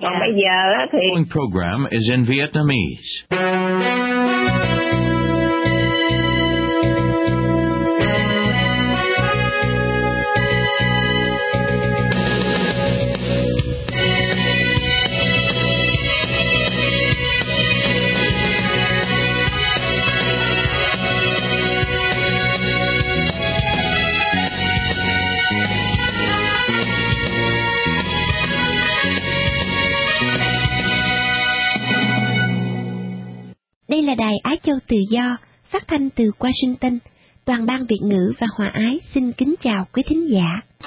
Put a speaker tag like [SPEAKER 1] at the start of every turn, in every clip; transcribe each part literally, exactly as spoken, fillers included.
[SPEAKER 1] Còn bây giờ á thì
[SPEAKER 2] The following program is in Vietnamese.
[SPEAKER 3] Đây là đài Á Châu Tự Do, phát thanh từ Washington. Toàn ban Việt ngữ và Hòa Ái xin kính chào quý thính giả.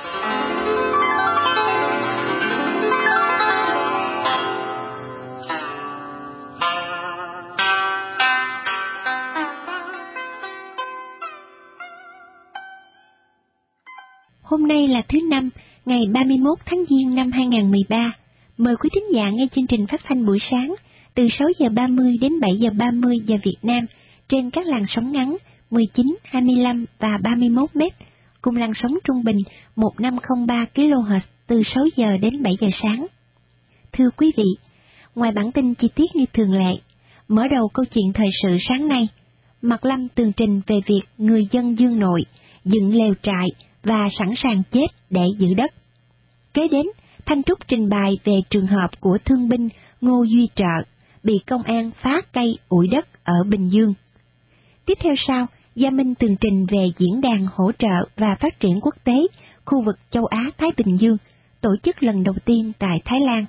[SPEAKER 3] Hôm nay là thứ Năm, ngày ba mươi mốt tháng Giêng năm hai nghìn không trăm mười ba. Mời quý thính giả nghe chương trình phát thanh buổi sáng từ sáu giờ ba mươi đến bảy giờ ba mươi giờ Việt Nam trên các làn sóng ngắn mười chín, hai mươi lăm và ba mươi mốt mét, cùng làn sóng trung bình một nghìn năm trăm lẻ ba ki lô héc từ sáu giờ đến bảy giờ sáng. Thưa quý vị, ngoài bản tin chi tiết như thường lệ, mở đầu câu chuyện thời sự sáng nay, Mạc Lâm tường trình về việc người dân Dương Nội dựng lều trại và sẵn sàng chết để giữ đất. Kế đến, Thanh Trúc trình bày về trường hợp của thương binh Ngô Duy Trợ bị công an phá cây ủi đất ở Bình Dương. Tiếp theo sau, Gia Minh tường trình về diễn đàn hỗ trợ và phát triển quốc tế khu vực châu Á-Thái Bình Dương, tổ chức lần đầu tiên tại Thái Lan.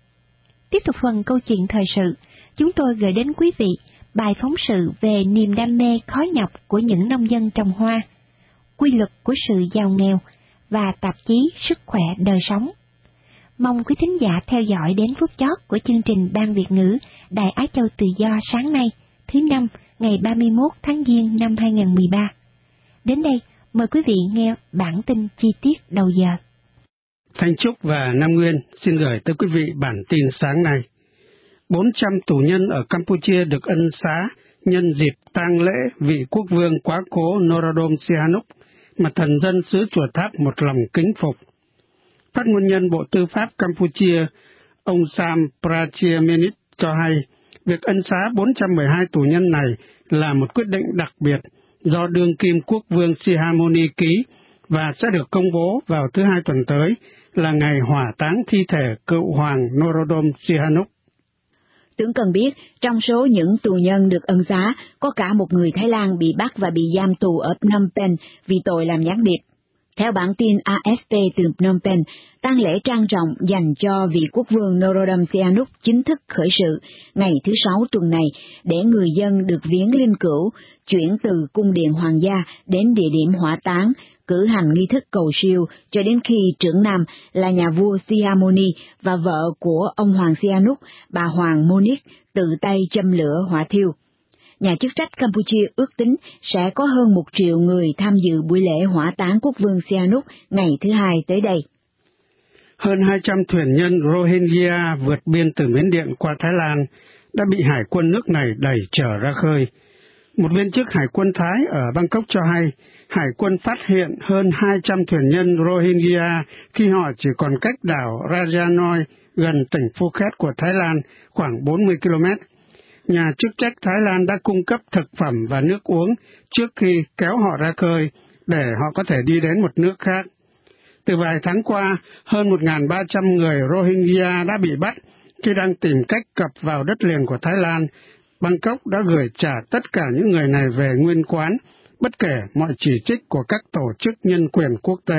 [SPEAKER 3] Tiếp tục phần câu chuyện thời sự, chúng tôi gửi đến quý vị bài phóng sự về niềm đam mê khó nhọc của những nông dân trồng hoa, quy luật của sự giàu nghèo và tạp chí Sức khỏe đời sống. Mong quý thính giả theo dõi đến phút chót của chương trình Ban Việt ngữ Đài Á Châu Tự Do sáng nay, thứ Năm, ngày ba mươi mốt tháng Giêng năm hai nghìn không trăm mười ba. Đến đây, mời quý vị nghe bản tin chi tiết đầu giờ.
[SPEAKER 4] Thanh Trúc và Nam Nguyên xin gửi tới quý vị bản tin sáng nay. bốn trăm tù nhân ở Campuchia được ân xá nhân dịp tang lễ vị quốc vương quá cố Norodom Sihanouk mà thần dân xứ Chùa Tháp một lòng kính phục. Phát ngôn nhân Bộ Tư pháp Campuchia, ông Sam Prachiamenit cho hay, việc ân xá bốn trăm mười hai tù nhân này là một quyết định đặc biệt do đương kim quốc vương Sihamoni ký và sẽ được công bố vào thứ Hai tuần tới, là ngày hỏa táng thi thể cựu hoàng Norodom Sihanouk.
[SPEAKER 5] Tưởng cần biết, trong số những tù nhân được ân xá, có cả một người Thái Lan bị bắt và bị giam tù ở Phnom Penh vì tội làm gián điệp. Theo bản tin a ép pê từ Phnom Penh, tang lễ trang trọng dành cho vị quốc vương Norodom Sihanouk chính thức khởi sự ngày thứ Sáu tuần này để người dân được viếng linh cữu, chuyển từ cung điện hoàng gia đến địa điểm hỏa táng, cử hành nghi thức cầu siêu cho đến khi trưởng nam là nhà vua Sihamoni và vợ của ông hoàng Sihanouk, bà hoàng Monique, tự tay châm lửa hỏa thiêu. Nhà chức trách Campuchia ước tính sẽ có hơn một triệu người tham dự buổi lễ hỏa táng quốc vương Sihanouk ngày thứ Hai tới đây.
[SPEAKER 4] Hơn hai trăm thuyền nhân Rohingya vượt biên từ Miến Điện qua Thái Lan đã bị hải quân nước này đẩy trở ra khơi. Một viên chức hải quân Thái ở Bangkok cho hay, hải quân phát hiện hơn hai trăm thuyền nhân Rohingya khi họ chỉ còn cách đảo Rajanoi gần tỉnh Phuket của Thái Lan khoảng bốn mươi ki lô mét. Nhà chức trách Thái Lan đã cung cấp thực phẩm và nước uống trước khi kéo họ ra khơi để họ có thể đi đến một nước khác. Từ vài tháng qua, hơn một nghìn ba trăm người Rohingya đã bị bắt khi đang tìm cách cập vào đất liền của Thái Lan. Bangkok đã gửi trả tất cả những người này về nguyên quán, bất kể mọi chỉ trích của các tổ chức nhân quyền quốc tế.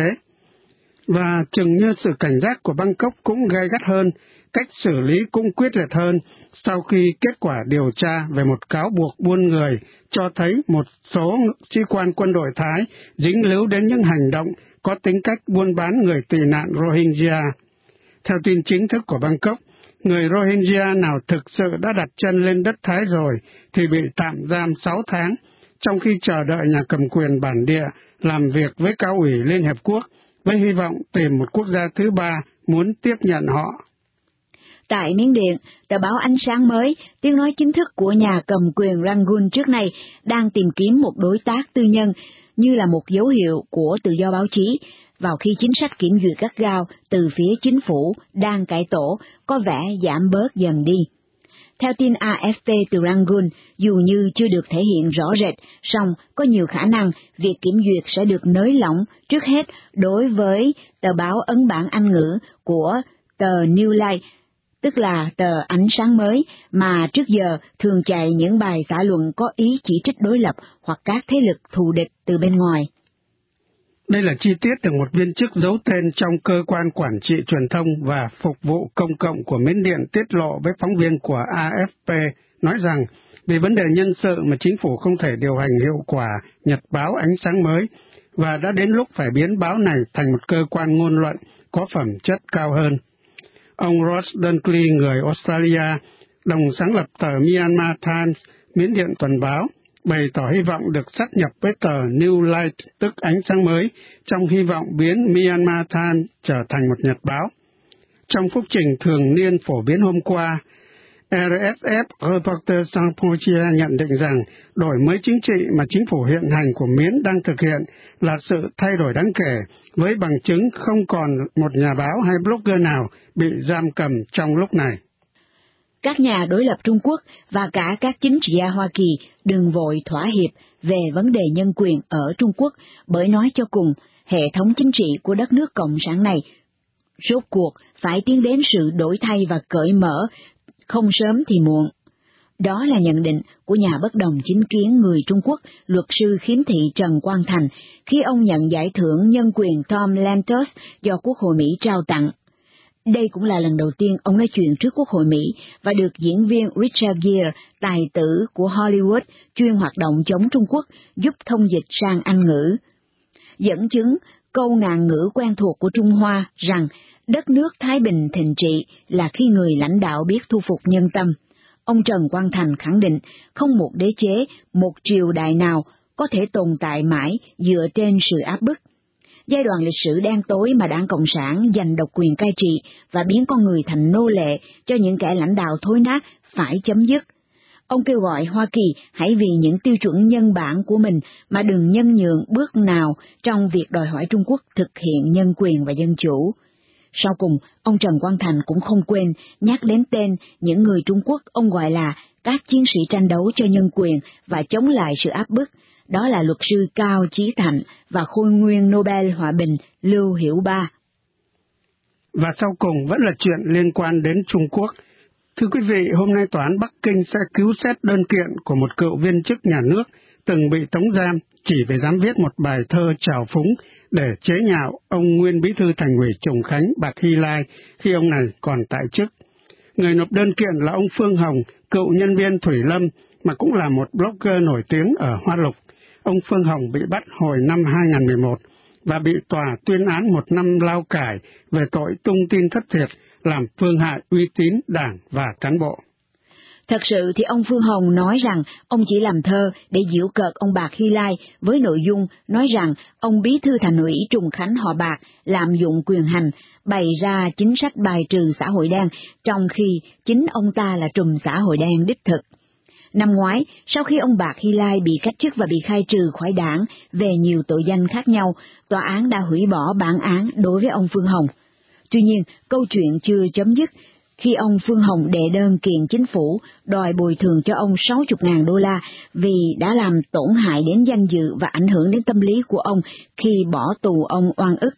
[SPEAKER 4] Và chừng như sự cảnh giác của Bangkok cũng gay gắt hơn, cách xử lý cũng quyết liệt hơn sau khi kết quả điều tra về một cáo buộc buôn người cho thấy một số sĩ quan quân đội Thái dính líu đến những hành động có tính cách buôn bán người tị nạn Rohingya. Theo tin chính thức của Bangkok, người Rohingya nào thực sự đã đặt chân lên đất Thái rồi thì bị tạm giam sáu tháng, trong khi chờ đợi nhà cầm quyền bản địa làm việc với Cao ủy Liên Hiệp Quốc với hy vọng tìm một quốc gia thứ ba muốn tiếp nhận họ.
[SPEAKER 5] Tại Miến Điện, tờ báo Ánh Sáng Mới, tiếng nói chính thức của nhà cầm quyền Rangoon trước nay, đang tìm kiếm một đối tác tư nhân như là một dấu hiệu của tự do báo chí, vào khi chính sách kiểm duyệt gắt gao từ phía chính phủ đang cải tổ có vẻ giảm bớt dần đi. Theo tin a ép pê từ Rangoon, dù như chưa được thể hiện rõ rệt, song có nhiều khả năng việc kiểm duyệt sẽ được nới lỏng trước hết đối với tờ báo ấn bản Anh ngữ của tờ New Light, tức là tờ Ánh Sáng Mới, mà trước giờ thường chạy những bài xã luận có ý chỉ trích đối lập hoặc các thế lực thù địch từ bên ngoài.
[SPEAKER 4] Đây là chi tiết được một viên chức giấu tên trong cơ quan quản trị truyền thông và phục vụ công cộng của Miến Điện tiết lộ với phóng viên của a ép pê, nói rằng vì vấn đề nhân sự mà chính phủ không thể điều hành hiệu quả nhật báo Ánh Sáng Mới, và đã đến lúc phải biến báo này thành một cơ quan ngôn luận có phẩm chất cao hơn. Ông Ross Dunkley, người Australia, đồng sáng lập tờ Myanmar Times, Miến Điện tuần báo, bày tỏ hy vọng được sát nhập với tờ New Light, tức Ánh Sáng Mới, trong hy vọng biến Myanmar Times trở thành một nhật báo. Trong phúc trình thường niên phổ biến hôm qua, rờ ét ép Reporters Sans Frontières nhận định rằng đổi mới chính trị mà chính phủ hiện hành của Miến đang thực hiện là sự thay đổi đáng kể, với bằng chứng không còn một nhà báo hay blogger nào bị giam cầm trong lúc này.
[SPEAKER 5] Các nhà đối lập Trung Quốc và cả các chính trị gia Hoa Kỳ đừng vội thỏa hiệp về vấn đề nhân quyền ở Trung Quốc, bởi nói cho cùng, hệ thống chính trị của đất nước Cộng sản này rốt cuộc phải tiến đến sự đổi thay và cởi mở, không sớm thì muộn. Đó là nhận định của nhà bất đồng chính kiến người Trung Quốc, luật sư khiếm thị Trần Quang Thành, khi ông nhận giải thưởng nhân quyền Tom Lantos do Quốc hội Mỹ trao tặng. Đây cũng là lần đầu tiên ông nói chuyện trước Quốc hội Mỹ và được diễn viên Richard Gere, tài tử của Hollywood, chuyên hoạt động chống Trung Quốc, giúp thông dịch sang Anh ngữ. Dẫn chứng câu ngạn ngữ quen thuộc của Trung Hoa rằng đất nước thái bình thịnh trị là khi người lãnh đạo biết thu phục nhân tâm. Ông Trần Quang Thành khẳng định không một đế chế, một triều đại nào có thể tồn tại mãi dựa trên sự áp bức. Giai đoạn lịch sử đen tối mà Đảng Cộng sản giành độc quyền cai trị và biến con người thành nô lệ cho những kẻ lãnh đạo thối nát phải chấm dứt. Ông kêu gọi Hoa Kỳ hãy vì những tiêu chuẩn nhân bản của mình mà đừng nhân nhượng bước nào trong việc đòi hỏi Trung Quốc thực hiện nhân quyền và dân chủ. Sau cùng, ông Trần Quang Thành cũng không quên nhắc đến tên những người Trung Quốc ông gọi là các chiến sĩ tranh đấu cho nhân quyền và chống lại sự áp bức. Đó là luật sư Cao Chí Thạnh và khôi nguyên Nobel Hòa bình Lưu Hiểu Ba.
[SPEAKER 4] Và sau cùng vẫn là chuyện liên quan đến Trung Quốc. Thưa quý vị, hôm nay Tòa án Bắc Kinh sẽ cứu xét đơn kiện của một cựu viên chức nhà nước từng bị tống giam chỉ vì dám viết một bài thơ trào phúng để chế nhạo ông nguyên bí thư Thành ủy Trùng Khánh Bạc Hy Lai khi ông này còn tại chức. Người nộp đơn kiện là ông Phương Hồng, cựu nhân viên Thủy Lâm, mà cũng là một blogger nổi tiếng ở Hoa Lục. Ông Phương Hồng bị bắt hồi năm hai nghìn không trăm mười một và bị tòa tuyên án một năm lao cải về tội tung tin thất thiệt, làm phương hại uy tín Đảng và cán bộ.
[SPEAKER 5] Thật sự thì ông Phương Hồng nói rằng ông chỉ làm thơ để giễu cợt ông Bạc Hy Lai với nội dung nói rằng ông bí thư Thành ủy Trùng Khánh họ Bạc lạm dụng quyền hành, bày ra chính sách bài trừ xã hội đen, trong khi chính ông ta là trùm xã hội đen đích thực. Năm ngoái, sau khi ông Bạc Hy Lai bị cách chức và bị khai trừ khỏi đảng về nhiều tội danh khác nhau, tòa án đã hủy bỏ bản án đối với ông Phương Hồng. Tuy nhiên, câu chuyện chưa chấm dứt khi ông Phương Hồng đệ đơn kiện chính phủ đòi bồi thường cho ông sáu mươi nghìn đô la vì đã làm tổn hại đến danh dự và ảnh hưởng đến tâm lý của ông khi bỏ tù ông oan ức.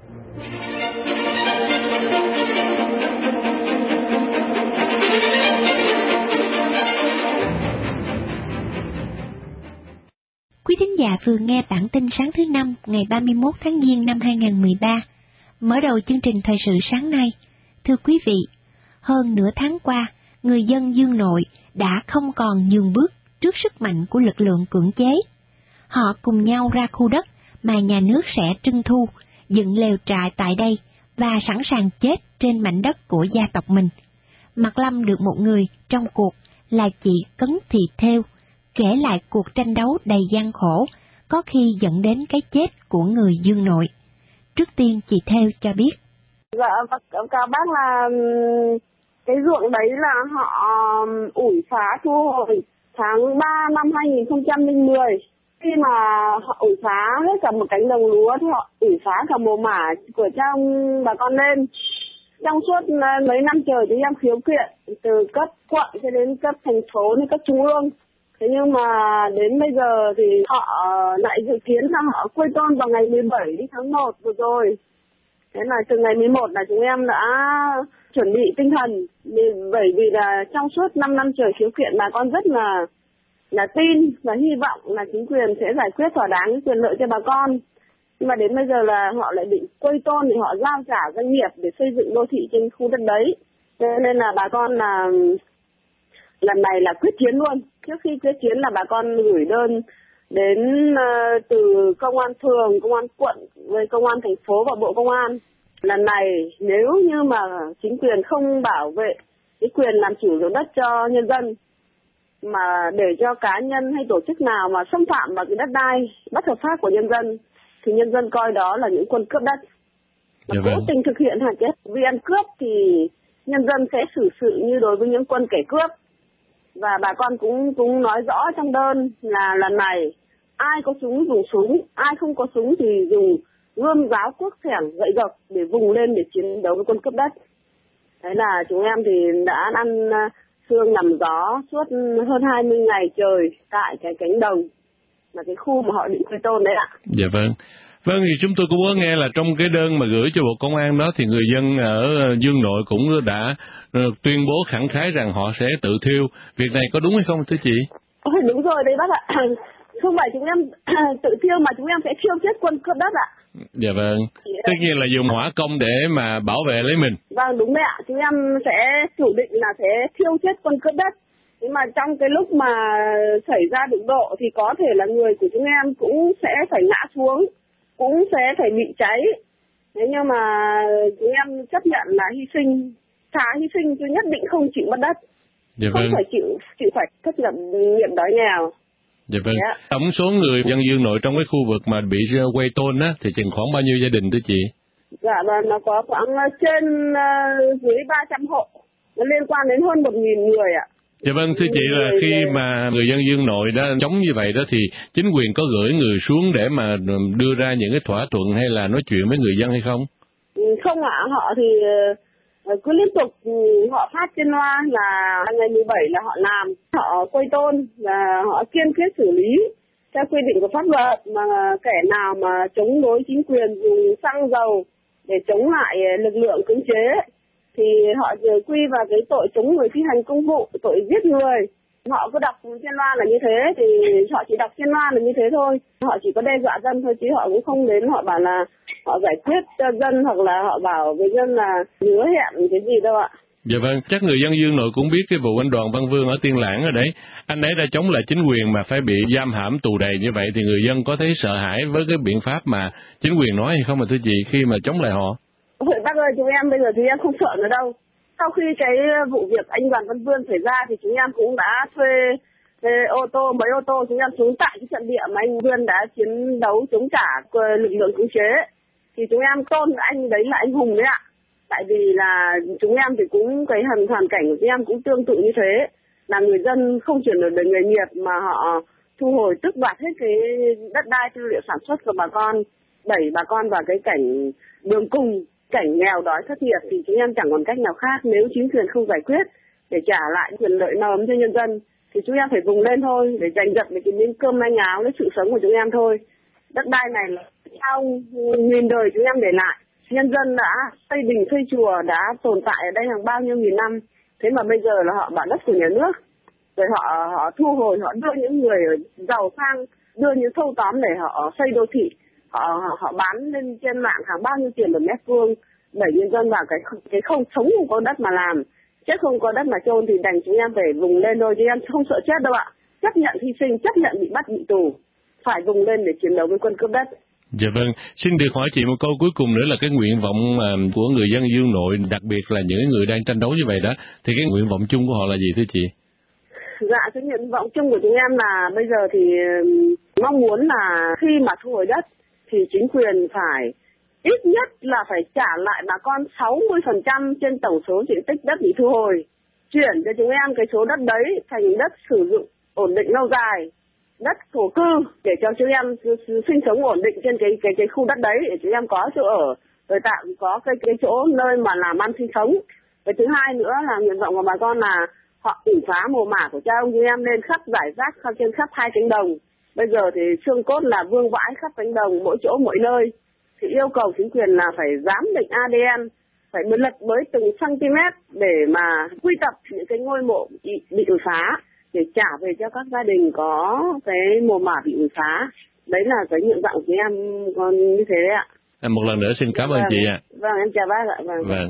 [SPEAKER 3] Quý thính giả vừa nghe bản tin sáng thứ Năm ngày ba mươi mốt tháng Giêng năm hai nghìn không trăm mười ba. Mở đầu chương trình thời sự sáng nay, thưa quý vị, hơn nửa tháng qua, người dân Dương Nội đã không còn nhường bước trước sức mạnh của lực lượng cưỡng chế. Họ cùng nhau ra khu đất mà nhà nước sẽ trưng thu, dựng lều trại tại đây và sẵn sàng chết trên mảnh đất của gia tộc mình. Mạc Lâm được một người trong cuộc là chị Cấn Thị Thêu kể lại cuộc tranh đấu đầy gian khổ, có khi dẫn đến cái chết của người Dương Nội. Trước tiên chị Thêu cho biết.
[SPEAKER 1] Dạ, các bác là cái ruộng đấy là họ ủi phá thu hồi tháng ba năm hai nghìn không trăm mười. Khi mà họ ủi phá hết cả một cánh đồng lúa thì họ ủi phá cả mồ mả của trong bà con lên. Trong suốt mấy năm trời chúng em khiếu kiện từ cấp quận cho đến cấp thành phố đến cấp trung ương. Thế nhưng mà đến bây giờ thì họ lại dự kiến là họ quây tôn vào ngày mười bảy tháng một vừa rồi. Thế là từ ngày mười một là chúng em đã chuẩn bị tinh thần, bởi vì là trong suốt năm năm trời khiếu kiện bà con rất là là tin và hy vọng là chính quyền sẽ giải quyết thỏa đáng quyền lợi cho bà con. Nhưng mà đến bây giờ là họ lại định quây tôn thì họ giao trả doanh nghiệp để xây dựng đô thị trên khu đất đấy. Thế nên là bà con là lần này là quyết chiến luôn. Trước khi quyết chiến là bà con gửi đơn đến uh, từ công an phường, công an quận với công an thành phố và bộ công an. Lần này nếu như mà chính quyền không bảo vệ cái quyền làm chủ ruộng đất cho nhân dân, mà để cho cá nhân hay tổ chức nào mà xâm phạm vào cái đất đai bất hợp pháp của nhân dân, thì nhân dân coi đó là những quân cướp đất. Mà cố tình thực hiện hành cái vi ăn cướp thì nhân dân sẽ xử sự như đối với những quân kẻ cướp. Và bà con cũng cũng nói rõ trong đơn là lần này ai có súng dùng súng, ai không có súng thì dùng gươm, giáo, cuốc, xẻng, gậy gộc để vùng lên để chiến đấu với quân cướp đất. Thế là chúng em thì đã ăn sương nằm gió suốt hơn hai mươi ngày trời tại cái cánh đồng, là cái khu mà họ định quây tôn đấy ạ.
[SPEAKER 6] Dạ vâng. Vâng, thì chúng tôi cũng có nghe là trong cái đơn mà gửi cho Bộ Công an đó thì người dân ở Dương Nội cũng đã tuyên bố khẳng khái rằng họ sẽ tự thiêu. Việc này có đúng hay không thưa chị?
[SPEAKER 1] Ôi, đúng rồi đấy bác ạ. Không phải chúng em tự thiêu mà chúng em sẽ thiêu chết quân cướp đất ạ.
[SPEAKER 6] Dạ vâng. Tất nhiên là dùng hỏa công để mà bảo vệ lấy mình.
[SPEAKER 1] Vâng, đúng đấy ạ. Chúng em sẽ chủ định là sẽ thiêu chết quân cướp đất. Nhưng mà trong cái lúc mà xảy ra đụng độ thì có thể là người của chúng em cũng sẽ phải ngã xuống, cũng sẽ phải bị cháy. Thế nhưng mà chúng em chấp nhận là hy sinh, thà hy sinh chứ nhất định không chịu mất đất.
[SPEAKER 6] Dạ
[SPEAKER 1] không
[SPEAKER 6] vâng.
[SPEAKER 1] phải chịu chịu phải thất nghiệp nghiệm đói nghèo.
[SPEAKER 6] Dạ vâng.
[SPEAKER 1] Dạ.
[SPEAKER 6] Tổng số người dân Dương Nội trong cái khu vực mà bị quây tôn á thì chừng khoảng bao nhiêu gia đình thưa chị?
[SPEAKER 1] Dạ, và nó có khoảng trên uh, dưới ba trăm hộ, nó liên quan đến hơn một nghìn người ạ.
[SPEAKER 6] Dạ vâng, thưa chị là khi mà người dân Dương Nội đã chống như vậy đó thì chính quyền có gửi người xuống để mà đưa ra những cái thỏa thuận hay là nói chuyện với người dân hay không?
[SPEAKER 1] Không ạ, họ thì cứ liên tục họ phát trên loa là ngày mười bảy là họ làm, họ quây tôn và họ kiên quyết xử lý theo quy định của pháp luật, mà kẻ nào mà chống đối chính quyền dùng xăng dầu để chống lại lực lượng cưỡng chế thì họ quy vào cái tội chống người thi hành công vụ, tội giết người. Họ cứ đọc trên loa là như thế, thì họ chỉ đọc trên loa là như thế thôi. Họ chỉ có đe dọa dân thôi, chứ họ cũng không đến họ bảo là họ giải quyết cho dân, hoặc là họ bảo với dân là hứa hẹn cái gì đâu ạ.
[SPEAKER 6] Dạ vâng, chắc người dân Dương Nội cũng biết cái vụ anh Đoàn Văn Vương ở Tiên Lãng rồi đấy. Anh ấy đã chống lại chính quyền mà phải bị giam hãm tù đầy như vậy thì người dân có thấy sợ hãi với cái biện pháp mà chính quyền nói hay không mà thưa chị khi mà chống lại họ?
[SPEAKER 1] Ôi, bác ơi, chúng em bây giờ chúng em không sợ nữa đâu. Sau khi cái vụ việc anh Đoàn Văn Vương xảy ra thì chúng em cũng đã thuê, thuê ô tô, mấy ô tô chúng em xuống tại cái trận địa mà anh Vương đã chiến đấu chống trả lực lượng cưỡng chế. Thì chúng em tôn anh đấy là anh hùng đấy ạ. Tại vì là chúng em thì cũng cái hoàn hoàn cảnh của chúng em cũng tương tự như thế, là người dân không chuyển đổi được nghề nghiệp mà họ thu hồi tước đoạt hết cái đất đai tư liệu sản xuất của bà con, đẩy bà con vào cái cảnh đường cùng, cảnh nghèo đói thất nghiệp, thì chúng em chẳng còn cách nào khác. Nếu chính quyền không giải quyết để trả lại quyền lợi no ấm cho nhân dân thì chúng em phải vùng lên thôi, để giành giật về cái miếng cơm manh áo, lấy sự sống của chúng em thôi. Đất đai này là sau nghìn đời chúng em để lại, nhân dân đã xây đình xây chùa, đã tồn tại ở đây hàng bao nhiêu nghìn năm. Thế mà bây giờ là họ bảo đất của nhà nước, rồi họ họ thu hồi, họ đưa những người giàu sang, đưa những thâu tóm để họ xây đô thị, họ họ, họ bán lên trên mạng hàng bao nhiêu tiền một mét vuông, đẩy nhân dân vào cái cái không sống không có đất mà làm, chết không có đất mà chôn, thì đành chúng em phải vùng lên thôi, chứ em không sợ chết đâu ạ. Chấp nhận hy sinh, chấp nhận bị bắt bị tù, phải vùng lên để chiến đấu với quân cướp đất.
[SPEAKER 6] Dạ vâng, xin được hỏi chị một câu cuối cùng nữa là cái nguyện vọng của người dân Dương Nội, đặc biệt là những người đang tranh đấu như vậy đó, thì cái nguyện vọng chung của họ là gì thưa chị?
[SPEAKER 1] Dạ, cái nguyện vọng chung của chúng em là bây giờ thì mong muốn là khi mà thu hồi đất thì chính quyền phải ít nhất là phải trả lại bà con sáu mươi phần trăm trên tổng số diện tích đất bị thu hồi, chuyển cho chúng em cái số đất đấy thành đất sử dụng ổn định lâu dài. đất thổ cư để cho chúng em sinh sống ổn định trên cái cái cái khu đất đấy, để chúng em có chỗ ở, rồi tạm có cái cái chỗ nơi mà làm ăn sinh sống. Cái thứ hai nữa là nguyện vọng của bà con là họ ủi phá mồ mả của cha ông chúng em lên khắp giải rác trên khắp hai cánh đồng. Bây giờ thì xương cốt là vương vãi khắp cánh đồng, mỗi chỗ mỗi nơi. Thì yêu cầu chính quyền là phải giám định a đê en, phải lật với từng cm để mà quy tập những cái ngôi mộ bị, bị ủi phá để trả về cho các gia đình có cái mồ mả bị ủi phá. Đấy là cái nguyện vọng của em còn như thế đấy ạ.
[SPEAKER 6] À, một lần nữa xin cảm ơn
[SPEAKER 1] vâng,
[SPEAKER 6] chị ạ.
[SPEAKER 1] Vâng, em chào bác ạ. Vâng.
[SPEAKER 6] Vâng.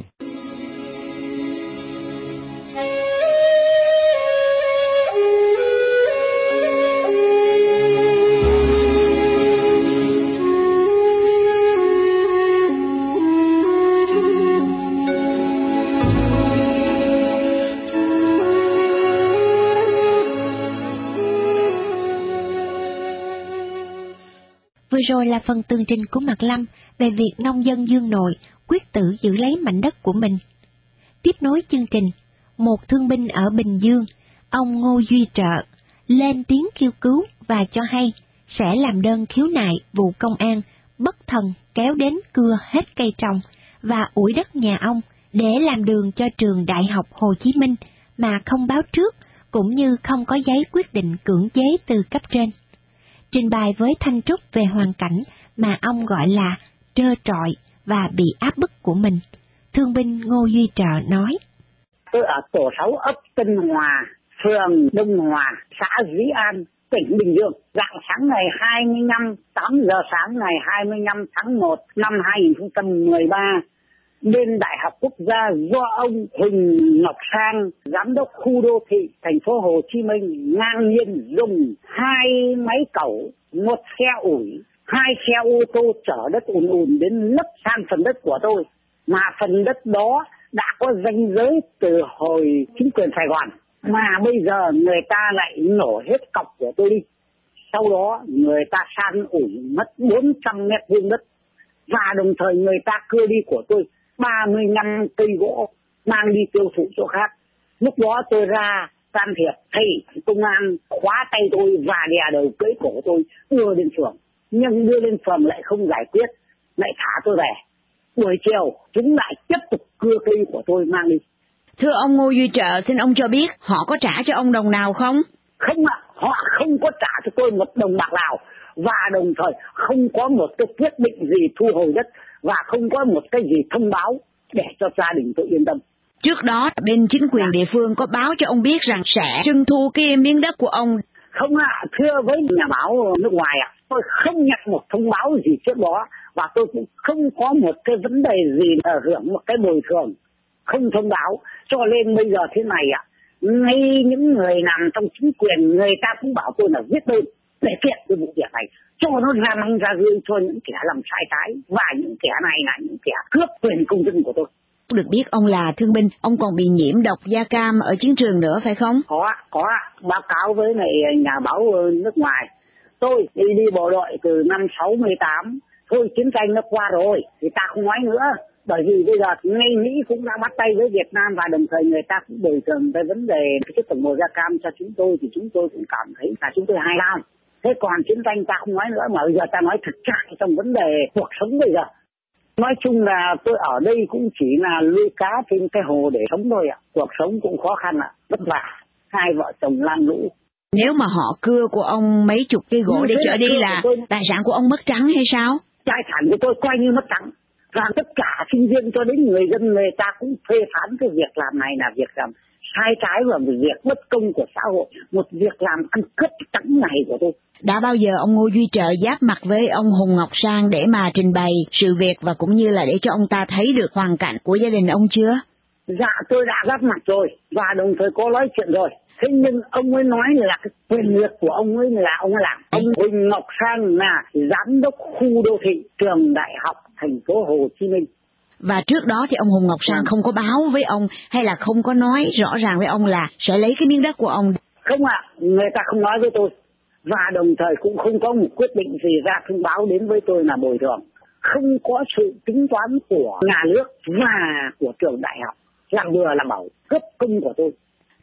[SPEAKER 3] Vừa rồi là phần tường trình của Mạc Lâm về việc nông dân Dương Nội quyết tử giữ lấy mảnh đất của mình. Tiếp nối chương trình, một thương binh ở Bình Dương, ông Ngô Duy Trợ, lên tiếng kêu cứu và cho hay sẽ làm đơn khiếu nại vụ công an bất thần kéo đến cưa hết cây trồng và ủi đất nhà ông để làm đường cho trường Đại học Hồ Chí Minh mà không báo trước, cũng như không có giấy quyết định cưỡng chế từ cấp trên. Trình bày với thanh trúc về hoàn cảnh mà ông gọi là trơ trọi và bị áp bức của mình, thương binh Ngô Duy Trợ nói:
[SPEAKER 7] Tôi ở tổ sáu ấp Tân Hòa, phường Đông Hòa, xã Dĩ An, tỉnh Bình Dương. Rạng sáng ngày hai mươi lăm, tám giờ sáng ngày hai mươi lăm tháng một năm hai nghìn không trăm mười ba, bên Đại học Quốc gia do ông Huỳnh Ngọc Sang, giám đốc khu đô thị thành phố Hồ Chí Minh, ngang nhiên dùng hai máy cẩu, một xe ủi, hai xe ô tô chở đất ùn ùn đến lấp san phần đất của tôi, mà phần đất đó đã có ranh giới từ hồi chính quyền Sài Gòn, mà bây giờ người ta lại nổ hết cọc của tôi đi. Sau đó người ta san ủi mất bốn trăm mét vuông đất, và đồng thời người ta cưa đi của tôi ba mươi lăm cây gỗ mang đi tiêu thụ chỗ khác. Lúc đó tôi ra can thiệp thì công an khóa tay tôi và đè đầu cưỡi cổ tôi đưa lên phường, nhưng đưa lên phường lại không giải quyết, lại thả tôi về. Buổi chiều chúng lại tiếp tục cưa cây của tôi mang đi.
[SPEAKER 5] Thưa ông Ngô Duy Trợ, xin ông cho biết họ có trả cho ông đồng nào không?
[SPEAKER 7] Không ạ, họ không có trả cho tôi một đồng bạc nào, và đồng thời không có một cái quyết định gì thu hồi đất, và không có một cái gì thông báo để cho gia đình tôi yên tâm.
[SPEAKER 5] Trước đó, bên chính quyền địa phương có báo cho ông biết rằng sẽ trưng thu cái miếng đất của ông.
[SPEAKER 7] Không ạ, à, thưa với nhà báo nước ngoài ạ, à, tôi không nhận một thông báo gì trước đó, và tôi cũng không có một cái vấn đề gì là hưởng một cái bồi thường, không thông báo. Cho nên bây giờ thế này ạ, à, ngay những người nằm trong chính quyền, người ta cũng bảo tôi là viết đơn để kiện cái vụ việc này, cho nó ra măng ra gương cho những kẻ làm sai trái, và những kẻ này là những kẻ cướp quyền công dân của tôi.
[SPEAKER 5] Được biết ông là thương binh, ông còn bị nhiễm độc da cam ở chiến trường nữa phải không?
[SPEAKER 7] Có, có, báo cáo với này nhà báo nước ngoài. Tôi đi đi bộ đội từ năm sáu mươi tám, thôi chiến tranh nó qua rồi, thì ta không nói nữa. Bởi vì bây giờ ngay Mỹ cũng đã bắt tay với Việt Nam, và đồng thời người ta cũng bồi thường về vấn đề cái tổng bộ da cam cho chúng tôi, thì chúng tôi cũng cảm thấy là chúng tôi hài lòng. Thế còn chiến tranh ta không nói nữa, mà bây giờ ta nói thực trạng trong vấn đề cuộc sống bây giờ. Nói chung là tôi ở đây cũng chỉ là nuôi cá trên cái hồ để sống thôi ạ. Cuộc sống cũng khó khăn ạ, vất vả, hai vợ chồng lang lũ.
[SPEAKER 5] Nếu mà họ cưa của ông mấy chục cây gỗ để chở đi là tôi... tài sản của ông mất trắng hay sao?
[SPEAKER 7] Tài sản của tôi coi như mất trắng. Và tất cả sinh viên cho đến người dân, người ta cũng phê phán cái việc làm này là việc làm sai trái và một việc bất công của xã hội, một việc làm ăn cướp trắng này của tôi.
[SPEAKER 5] Đã bao giờ ông Ngô Duy Trợ giáp mặt với ông Hùng Ngọc Sang để mà trình bày sự việc và cũng như là để cho ông ta thấy được hoàn cảnh của gia đình ông chưa?
[SPEAKER 7] Dạ tôi đã giáp mặt rồi và đồng thời có nói chuyện rồi. Thế nhưng ông ấy nói là cái quyền lực của ông ấy là ông ấy làm. Ông Huỳnh Ngọc Sang là giám đốc khu đô thị trường Đại học thành phố Hồ Chí Minh.
[SPEAKER 5] Và trước đó thì ông Hùng Ngọc Sang không có báo với ông hay là không có nói rõ ràng với ông là sẽ lấy cái miếng đất của ông?
[SPEAKER 7] Không ạ, à, người ta không nói với tôi. Và đồng thời cũng không có một quyết định gì ra thông báo đến với tôi là bồi thường. Không có sự tính toán của nhà nước và của trường đại học làm bừa làm bẩu cướp công của tôi.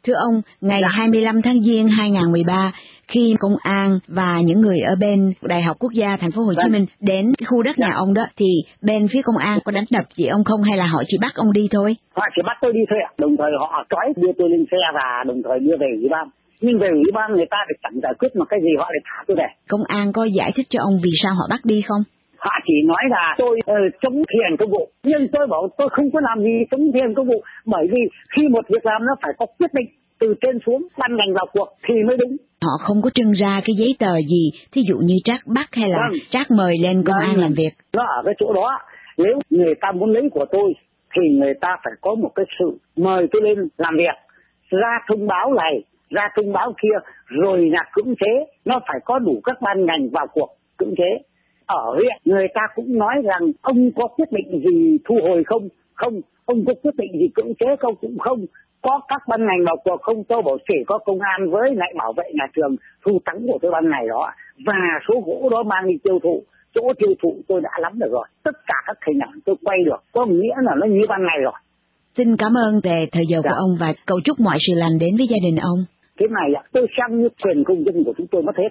[SPEAKER 5] Thưa ông, ngày
[SPEAKER 7] dạ.
[SPEAKER 5] hai mươi lăm tháng Giêng hai nghìn không trăm mười ba, khi công an và những người ở bên Đại học Quốc gia Thành phố Hồ Chí Minh đến khu đất
[SPEAKER 7] dạ.
[SPEAKER 5] nhà ông đó, thì bên phía công an có đánh đập gì ông không hay là họ chỉ bắt ông đi thôi?
[SPEAKER 7] Họ chỉ bắt tôi đi thôi ạ, đồng thời họ trói đưa tôi lên xe và đồng thời đưa về ủy ban. Nhưng về ủy ban người ta thì chẳng giải quyết một cái gì, họ lại thả tôi về.
[SPEAKER 5] Công an có giải thích cho ông vì sao họ bắt đi không?
[SPEAKER 7] Họ chỉ nói là tôi uh, chống thi hành công vụ, nhưng tôi bảo tôi không có làm gì chống thi hành công vụ, bởi vì khi một việc làm nó phải có quyết định từ trên xuống, ban ngành vào cuộc thì mới đúng.
[SPEAKER 5] Họ không có trưng ra cái giấy tờ gì, thí dụ như trác bắt hay là vâng. trác mời lên công vâng. an làm việc.
[SPEAKER 7] Nó ở cái chỗ đó, nếu người ta muốn lấy của tôi thì người ta phải có một cái sự mời tôi lên làm việc, ra thông báo này, ra thông báo kia, rồi là cưỡng chế, nó phải có đủ các ban ngành vào cuộc cưỡng chế. Ở huyện người ta cũng nói rằng ông có quyết định gì thu hồi không? Không. Ông có quyết định gì cưỡng chế không? Cũng không. Có các ban ngành vào cuộc không? Tôi bảo chỉ có công an với lại bảo vệ nhà trường thu thắng của tôi ban ngày đó. Và số gỗ đó mang đi tiêu thụ. Chỗ tiêu thụ tôi đã lắm được rồi. Tất cả các hình ảnh tôi quay được. Có nghĩa là nó như ban ngày rồi.
[SPEAKER 5] Xin cảm ơn về thời giờ dạ. của ông và cầu chúc mọi sự lành đến với gia đình ông.
[SPEAKER 7] Thế này tôi xem như quyền công dân của chúng tôi mất hết.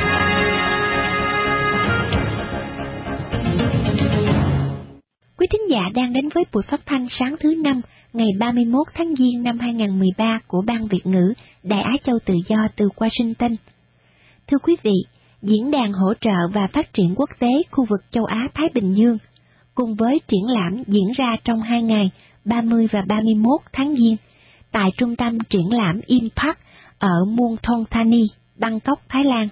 [SPEAKER 3] Quý thính giả đang đến với buổi phát thanh sáng thứ năm ngày ba mươi mốt tháng Giêng năm hai nghìn không trăm mười ba của Ban Việt ngữ Đài Á Châu Tự Do từ Washington. Thưa quý vị, Diễn đàn hỗ trợ và phát triển quốc tế khu vực châu Á-Thái Bình Dương cùng với triển lãm diễn ra trong hai ngày ba mươi và ba mươi mốt tháng Giêng tại trung tâm triển lãm Impact ở Muang Thong Thani, Bangkok, Thái Lan.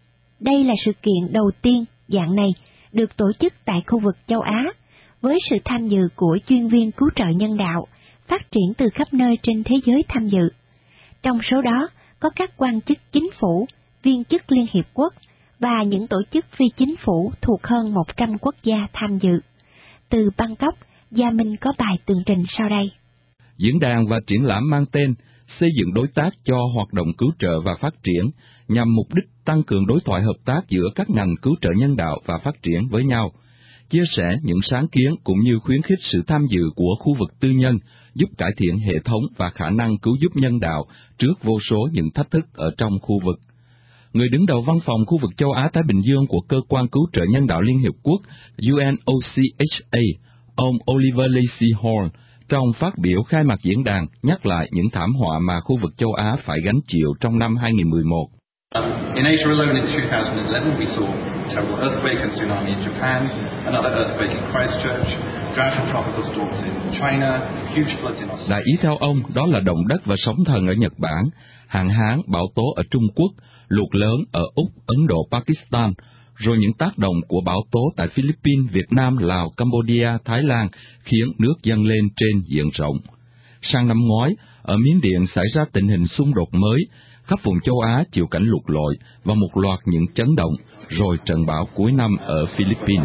[SPEAKER 3] Đây là sự kiện đầu tiên dạng này được tổ chức tại khu vực châu Á, với sự tham dự của chuyên viên cứu trợ nhân đạo, phát triển từ khắp nơi trên thế giới tham dự. Trong số đó có các quan chức chính phủ, viên chức Liên Hiệp Quốc và những tổ chức phi chính phủ thuộc hơn một trăm quốc gia tham dự. Từ Bangkok, Gia Minh có bài tường trình sau đây.
[SPEAKER 8] Diễn đàn và triển lãm mang tên Xây dựng đối tác cho hoạt động cứu trợ và phát triển nhằm mục đích tăng cường đối thoại hợp tác giữa các ngành cứu trợ nhân đạo và phát triển với nhau, chia sẻ những sáng kiến cũng như khuyến khích sự tham dự của khu vực tư nhân, giúp cải thiện hệ thống và khả năng cứu giúp nhân đạo trước vô số những thách thức ở trong khu vực. Người đứng đầu văn phòng khu vực châu Á-Thái Bình Dương của Cơ quan Cứu trợ Nhân đạo Liên Hiệp Quốc U N O C H A, ông Oliver Lacey Horn, trong phát biểu khai mạc diễn đàn nhắc lại những thảm họa mà khu vực châu Á phải gánh chịu trong năm hai nghìn không trăm mười một.
[SPEAKER 9] In Asia alone in two thousand eleven we saw terrible earthquake and tsunami in Japan, another earthquake in Christchurch, drought and tropical storms in China, huge floods in Australia.
[SPEAKER 8] Đại ý theo ông đó là động đất và sóng thần ở Nhật Bản, hạn hán, bão tố ở Trung Quốc, lụt lớn ở Úc, Ấn Độ, Pakistan, rồi những tác động của bão tố tại Philippines, Việt Nam, Lào, Cambodia, Thái Lan khiến nước dâng lên trên diện rộng. Sang năm ngoái, ở Miến Điện xảy ra tình hình xung đột mới, khắp vùng châu Á chịu cảnh lụt lội và một loạt những chấn động, rồi trận bão cuối năm ở Philippines.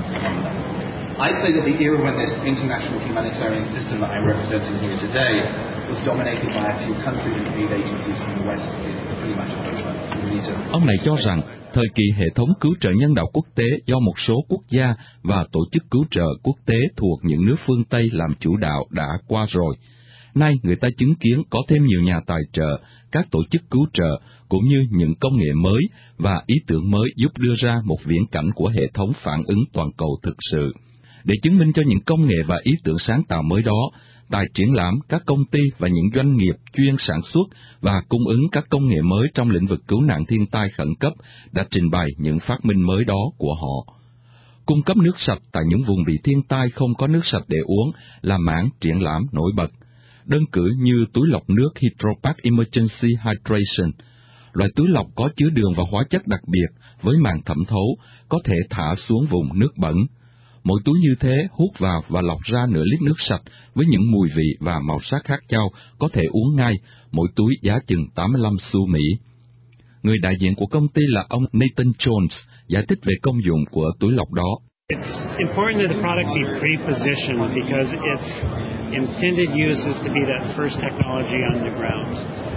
[SPEAKER 9] I'd say that the era when this international humanitarian system that I'm representing here today was dominated by a few countries and aid agencies from the West is pretty much over.
[SPEAKER 8] Ông này cho rằng thời kỳ hệ thống cứu trợ nhân đạo quốc tế do một số quốc gia và tổ chức cứu trợ quốc tế thuộc những nước phương Tây làm chủ đạo đã qua rồi. Nay người ta chứng kiến có thêm nhiều nhà tài trợ, các tổ chức cứu trợ, cũng như những công nghệ mới và ý tưởng mới giúp đưa ra một viễn cảnh của hệ thống phản ứng toàn cầu thực sự. Để chứng minh cho những công nghệ và ý tưởng sáng tạo mới đó, tại triển lãm, các công ty và những doanh nghiệp chuyên sản xuất và cung ứng các công nghệ mới trong lĩnh vực cứu nạn thiên tai khẩn cấp đã trình bày những phát minh mới đó của họ. Cung cấp nước sạch tại những vùng bị thiên tai không có nước sạch để uống là mảng triển lãm nổi bật. Đơn cử như túi lọc nước Hydropack Emergency Hydration, loại túi lọc có chứa đường và hóa chất đặc biệt với màng thẩm thấu, có thể thả xuống vùng nước bẩn. Mỗi túi như thế hút vào và lọc ra nửa lít nước sạch với những mùi vị và màu sắc khác nhau, có thể uống ngay, mỗi túi giá chừng tám mươi lăm xu Mỹ. Người đại diện của công ty là ông Nathan Jones giải thích về công dụng của túi lọc đó.
[SPEAKER 10] It's important that the product be pre-positioned because its intended use is to be that first technology on the ground.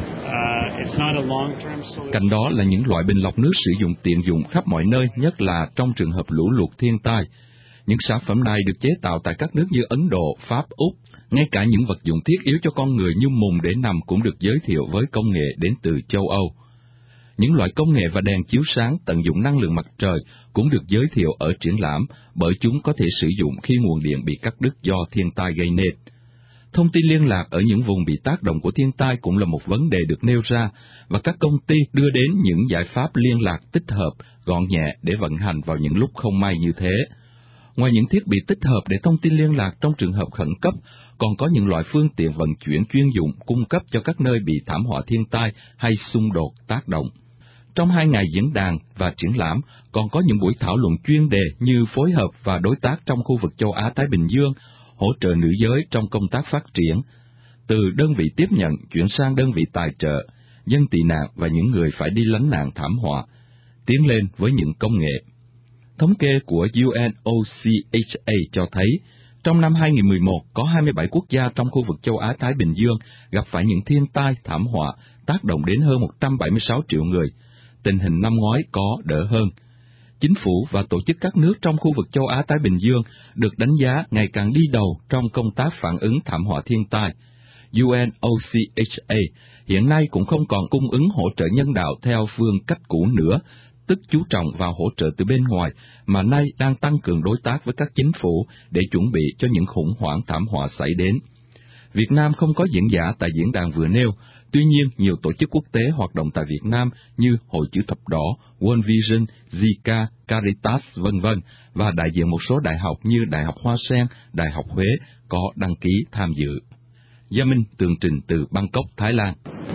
[SPEAKER 10] Uh, it's not a long-term solution.
[SPEAKER 8] Cạnh đó là những loại bình lọc nước sử dụng tiện dụng khắp mọi nơi, nhất là trong trường hợp lũ lụt thiên tai. Những sản phẩm này được chế tạo tại các nước như Ấn Độ, Pháp, Úc, Ngay cả những vật dụng thiết yếu cho con người như mùng để nằm cũng được giới thiệu với công nghệ đến từ châu Âu. Những loại công nghệ và đèn chiếu sáng tận dụng năng lượng mặt trời cũng được giới thiệu ở triển lãm bởi chúng có thể sử dụng khi nguồn điện bị cắt đứt do thiên tai gây nên. Thông tin liên lạc ở những vùng bị tác động của thiên tai cũng là một vấn đề được nêu ra, và các công ty đưa đến những giải pháp liên lạc tích hợp, gọn nhẹ để vận hành vào những lúc không may như thế. Ngoài những thiết bị tích hợp để thông tin liên lạc trong trường hợp khẩn cấp, còn có những loại phương tiện vận chuyển chuyên dụng cung cấp cho các nơi bị thảm họa thiên tai hay xung đột tác động. Trong hai ngày diễn đàn và triển lãm, còn có những buổi thảo luận chuyên đề như phối hợp và đối tác trong khu vực châu Á-Thái Bình Dương, hỗ trợ nữ giới trong công tác phát triển, từ đơn vị tiếp nhận chuyển sang đơn vị tài trợ, dân tị nạn và những người phải đi lánh nạn thảm họa, tiến lên với những công nghệ. Thống kê của u en o c h a cho thấy, trong năm hai nghìn không trăm mười một, có hai mươi bảy quốc gia trong khu vực châu Á-Thái Bình Dương gặp phải những thiên tai, thảm họa, tác động đến hơn một trăm bảy mươi sáu triệu người. Tình hình năm ngoái có đỡ hơn. Chính phủ và tổ chức các nước trong khu vực châu Á-Thái Bình Dương được đánh giá ngày càng đi đầu trong công tác phản ứng thảm họa thiên tai. u en o c h a hiện nay cũng không còn cung ứng hỗ trợ nhân đạo theo phương cách cũ nữa, tức chú trọng vào hỗ trợ từ bên ngoài, mà nay đang tăng cường đối tác với các chính phủ để chuẩn bị cho những khủng hoảng thảm họa xảy đến. Việt Nam không có diễn giả tại diễn đàn vừa nêu, tuy nhiên nhiều tổ chức quốc tế hoạt động tại Việt Nam như Hội Chữ Thập Đỏ, World Vision, Zika, Caritas, vân vân và đại diện một số đại học như Đại học Hoa Sen, Đại học Huế có đăng ký tham dự. Gia Minh tường trình từ Bangkok, Thái Lan.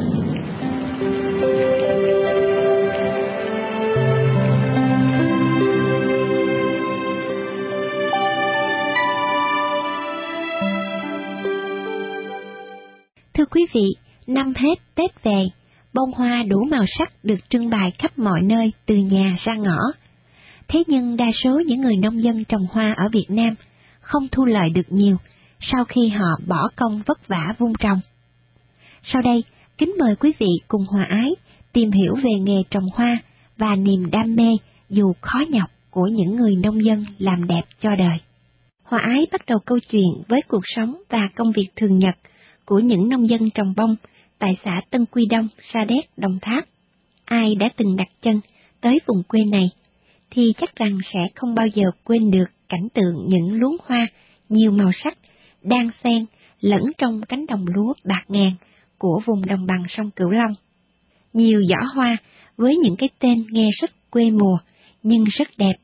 [SPEAKER 3] Thưa quý vị, năm hết Tết về, bông hoa đủ màu sắc được trưng bày khắp mọi nơi từ nhà ra ngõ. Thế nhưng đa số những người nông dân trồng hoa ở Việt Nam không thu lợi được nhiều sau khi họ bỏ công vất vả vun trồng. Sau đây, kính mời quý vị cùng Hòa Ái tìm hiểu về nghề trồng hoa và niềm đam mê dù khó nhọc của những người nông dân làm đẹp cho đời. Hòa Ái bắt đầu câu chuyện với cuộc sống và công việc thường nhật của những nông dân trồng bông tại xã Tân Quy Đông, Sa Đéc, Đồng Tháp. Ai đã từng đặt chân tới vùng quê này thì chắc rằng sẽ không bao giờ quên được cảnh tượng những luống hoa nhiều màu sắc đan xen lẫn trong cánh đồng lúa bạt ngàn của vùng đồng bằng sông Cửu Long. Nhiều giỏ hoa với những cái tên nghe rất quê mùa nhưng rất đẹp,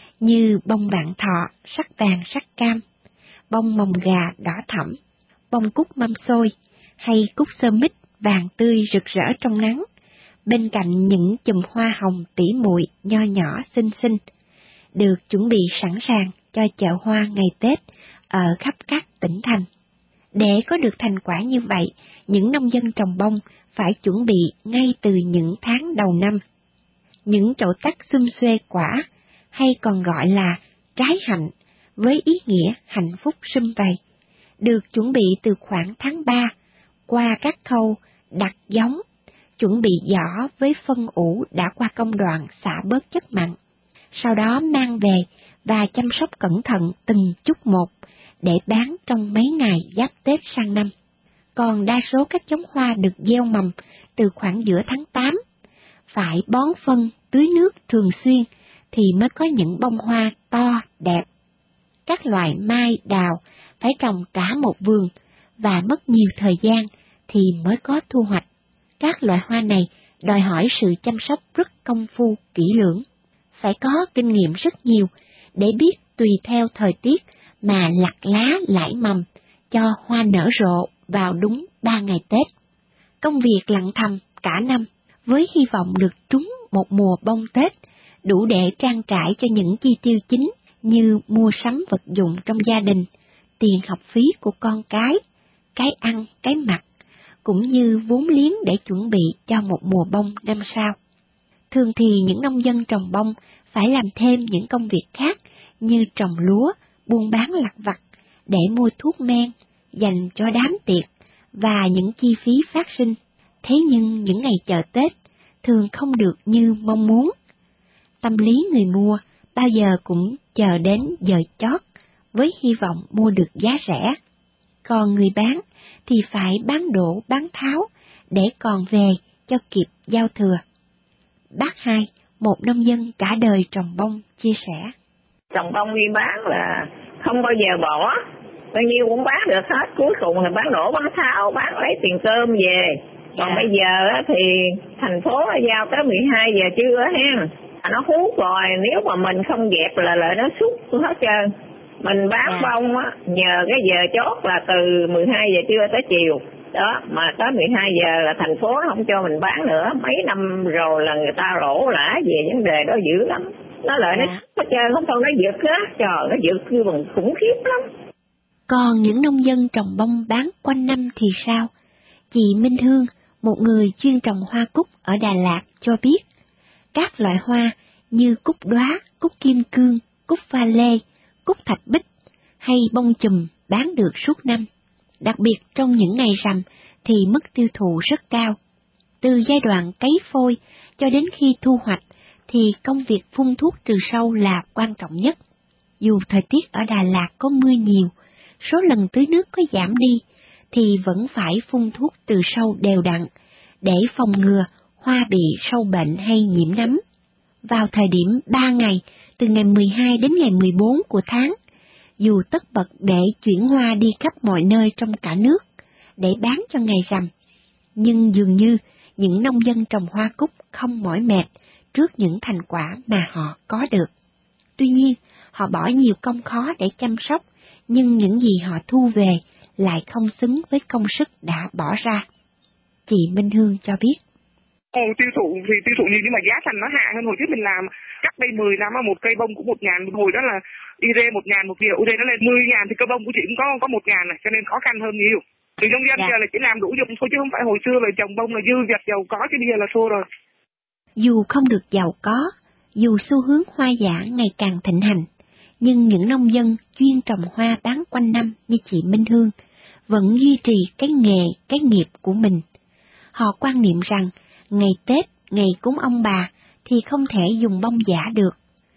[SPEAKER 3] như bông vạn thọ sắc vàng sắc cam, bông mồng gà đỏ thẫm, bông cúc mâm xôi hay cúc sơ mít vàng tươi rực rỡ trong nắng, bên cạnh những chùm hoa hồng tỉ muội nho nhỏ xinh xinh, được chuẩn bị sẵn sàng cho chợ hoa ngày Tết ở khắp các tỉnh thành. Để có được thành quả như vậy, những nông dân trồng bông phải chuẩn bị ngay từ những tháng đầu năm. Những chậu tắc xum xuê quả, hay còn gọi là trái hạnh, với ý nghĩa hạnh phúc sum vầy, được chuẩn bị từ khoảng tháng ba, qua các khâu đặt giống, chuẩn bị giỏ với phân ủ đã qua công đoạn xả bớt chất mặn, sau đó mang về và chăm sóc cẩn thận từng chút một để bán trong mấy ngày giáp Tết sang năm. Còn đa số các giống hoa được gieo mầm từ khoảng giữa tháng tám, phải bón phân, tưới nước thường xuyên thì mới có những bông hoa to, đẹp. Các loại mai, đào phải trồng cả một vườn và mất nhiều thời gian thì mới có thu hoạch. Các loại hoa này đòi hỏi sự chăm sóc rất công phu, kỹ lưỡng. Phải có kinh nghiệm rất nhiều để biết tùy theo thời tiết mà lặt lá lãi mầm cho hoa nở rộ vào đúng ba ngày Tết. Công việc lặng thầm cả năm với hy vọng được trúng một mùa bông Tết đủ để trang trải cho những chi tiêu chính như mua sắm vật dụng trong gia đình, tiền học phí của con cái, cái ăn, cái mặc, cũng như vốn liếng để chuẩn bị cho một mùa bông năm sau. Thường thì những nông dân trồng bông phải làm thêm những công việc khác như trồng lúa, buôn bán lặt vặt để mua thuốc men, dành cho đám tiệc và những chi phí phát sinh. Thế nhưng những ngày chợ Tết thường không được như mong muốn. Tâm lý người mua bao giờ cũng chờ đến giờ chót với hy vọng mua được giá rẻ. còn người bán thì phải bán đổ bán tháo để còn về cho kịp giao thừa. Bác Hai, một nông dân cả đời trồng bông, chia sẻ.
[SPEAKER 11] Trồng bông đi bán là không bao giờ bỏ, bao nhiêu cũng bán được hết, cuối cùng là bán đổ bán tháo, bán lấy tiền cơm về. Còn yeah. Bây giờ thì thành phố giao tới mười hai giờ trưa ha, nó hút rồi, nếu mà mình không dẹp là lại nó xúc hết trơn. Mình bán yeah. bông á, nhờ cái giờ chốt là từ mười hai giờ trưa tới chiều. Đó, mà tới mười hai giờ là thành phố nó không cho mình bán nữa. Mấy năm rồi là người ta rổ lã về vấn đề đó dữ lắm. Nó lại yeah. nó hết trơn, không thôi nó giật á, trời, nó giật như bằng khủng khiếp lắm.
[SPEAKER 3] Còn những nông dân trồng bông bán quanh năm thì sao? Chị Minh Hương, một người chuyên trồng hoa cúc ở Đà Lạt cho biết, các loại hoa như cúc đóa, cúc kim cương, cúc pha lê, cúc thạch bích hay bông chùm bán được suốt năm. Đặc biệt trong những ngày rằm thì mức tiêu thụ rất cao. Từ giai đoạn cấy phôi cho đến khi thu hoạch thì công việc phun thuốc trừ sâu là quan trọng nhất. Dù thời tiết ở Đà Lạt có mưa nhiều, số lần tưới nước có giảm đi, thì vẫn phải phun thuốc trừ sâu đều đặn để phòng ngừa hoa bị sâu bệnh hay nhiễm nấm. Vào thời điểm ba ngày, từ ngày mười hai đến ngày mười bốn của tháng, dù tất bật để chuyển hoa đi khắp mọi nơi trong cả nước để bán cho ngày rằm, nhưng dường như những nông dân trồng hoa cúc không mỏi mệt trước những thành quả mà họ có được. Tuy nhiên, họ bỏ nhiều công khó để chăm sóc, nhưng những gì họ thu về lại không xứng với công sức đã bỏ ra. Chị Minh Hương cho biết.
[SPEAKER 12] Ồ, tiêu thụ thì tiêu thụ nhiều nhưng mà giá thành nó hạ hơn hồi trước mình làm. Cách đây mười năm một cây bông cũng một ngàn, hồi đó là i rê một ngàn một triệu, i rê nó lên mười ngàn thì cây bông của chị cũng có có một ngàn này, cho nên khó khăn hơn nhiều. Thì nông dân dạ. giờ là chỉ làm đủ dùng thôi chứ không phải hồi xưa là trồng bông là dư dật giàu có, chứ bây giờ là thua rồi.
[SPEAKER 3] Dù không được giàu có, dù xu hướng hoa giả ngày càng thịnh hành, nhưng những nông dân chuyên trồng hoa bán quanh năm như chị Minh Hương vẫn duy trì cái nghề, cái nghiệp của mình. Họ quan niệm rằng ngày Tết, ngày cúng ông bà thì không thể dùng bông giả được.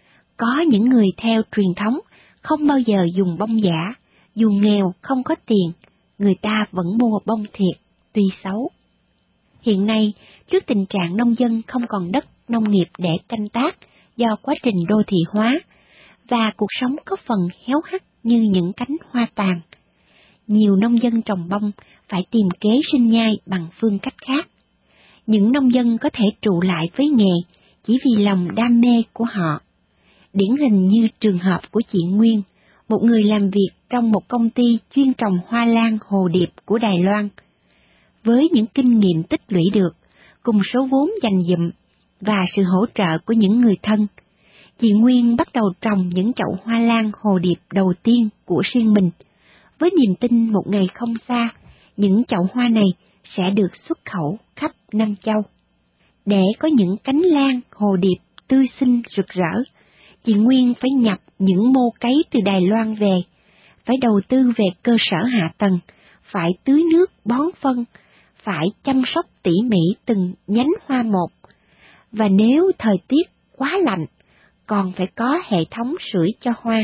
[SPEAKER 3] Có những người theo truyền thống không bao giờ dùng bông giả, dù nghèo không có tiền, người ta vẫn mua bông thiệt, tuy xấu. Hiện nay, trước tình trạng nông dân không còn đất nông nghiệp để canh tác do quá trình đô thị hóa, và cuộc sống có phần héo hắt như những cánh hoa tàn, nhiều nông dân trồng bông phải tìm kế sinh nhai bằng phương cách khác. Những nông dân có thể trụ lại với nghề chỉ vì lòng đam mê của họ. Điển hình như trường hợp của chị Nguyên, một người làm việc trong một công ty chuyên trồng hoa lan hồ điệp của Đài Loan. Với những kinh nghiệm tích lũy được, cùng số vốn dành dụm và sự hỗ trợ của những người thân, chị Nguyên bắt đầu trồng những chậu hoa lan hồ điệp đầu tiên của riêng mình, với niềm tin một ngày không xa, những chậu hoa này sẽ được xuất khẩu khắp năm châu. Để có những cánh lan hồ điệp tươi xinh rực rỡ, chị Nguyên phải nhập những mô cấy từ Đài Loan về, phải đầu tư về cơ sở hạ tầng, phải tưới nước bón phân, phải chăm sóc tỉ mỉ từng nhánh hoa một. Và nếu thời tiết quá lạnh, còn phải có hệ thống sưởi cho hoa.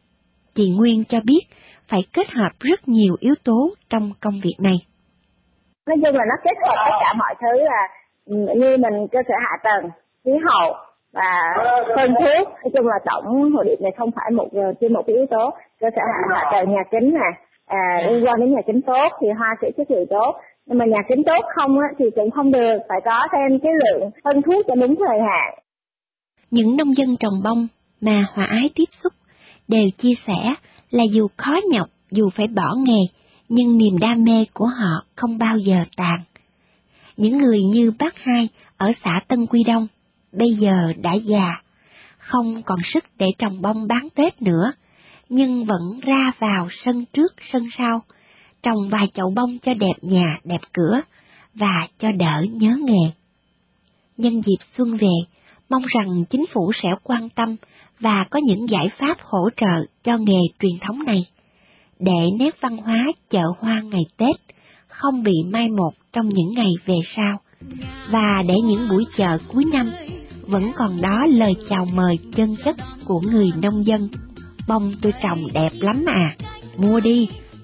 [SPEAKER 3] Chị Nguyên cho biết phải kết hợp rất nhiều yếu tố trong công việc này.
[SPEAKER 1] Nói chung là nó kết hợp tất cả mọi thứ, là như mình cơ sở hạ tầng, khí hậu và phân thuốc. Nói chung là tổng hồ điệp này không phải một trên một cái yếu tố. Cơ sở hạ, hạ tầng nhà kính nè, à, liên quan đến nhà kính tốt thì hoa sẽ chất lượng tốt. Nhưng mà nhà kính tốt không á, thì cũng không được, phải có thêm cái lượng phân thuốc cho đúng thời hạn.
[SPEAKER 3] Những nông dân trồng bông mà Hòa Ái tiếp xúc đều chia sẻ là dù khó nhọc, dù phải bỏ nghề, nhưng niềm đam mê của họ không bao giờ tàn. Những người như bác Hai ở xã Tân Quy Đông, bây giờ đã già, không còn sức để trồng bông bán Tết nữa, nhưng vẫn ra vào sân trước sân sau, trồng vài chậu bông cho đẹp nhà đẹp cửa và cho đỡ nhớ nghề. Nhân dịp xuân về, mong rằng chính phủ sẽ quan tâm và có những giải pháp hỗ trợ cho nghề truyền thống này, để nét văn hóa chợ hoa ngày Tết không bị mai một trong những ngày về sau, và để những buổi chợ cuối năm vẫn còn đó lời chào mời chân chất của người nông dân. Bông tôi trồng đẹp lắm à, mua đi,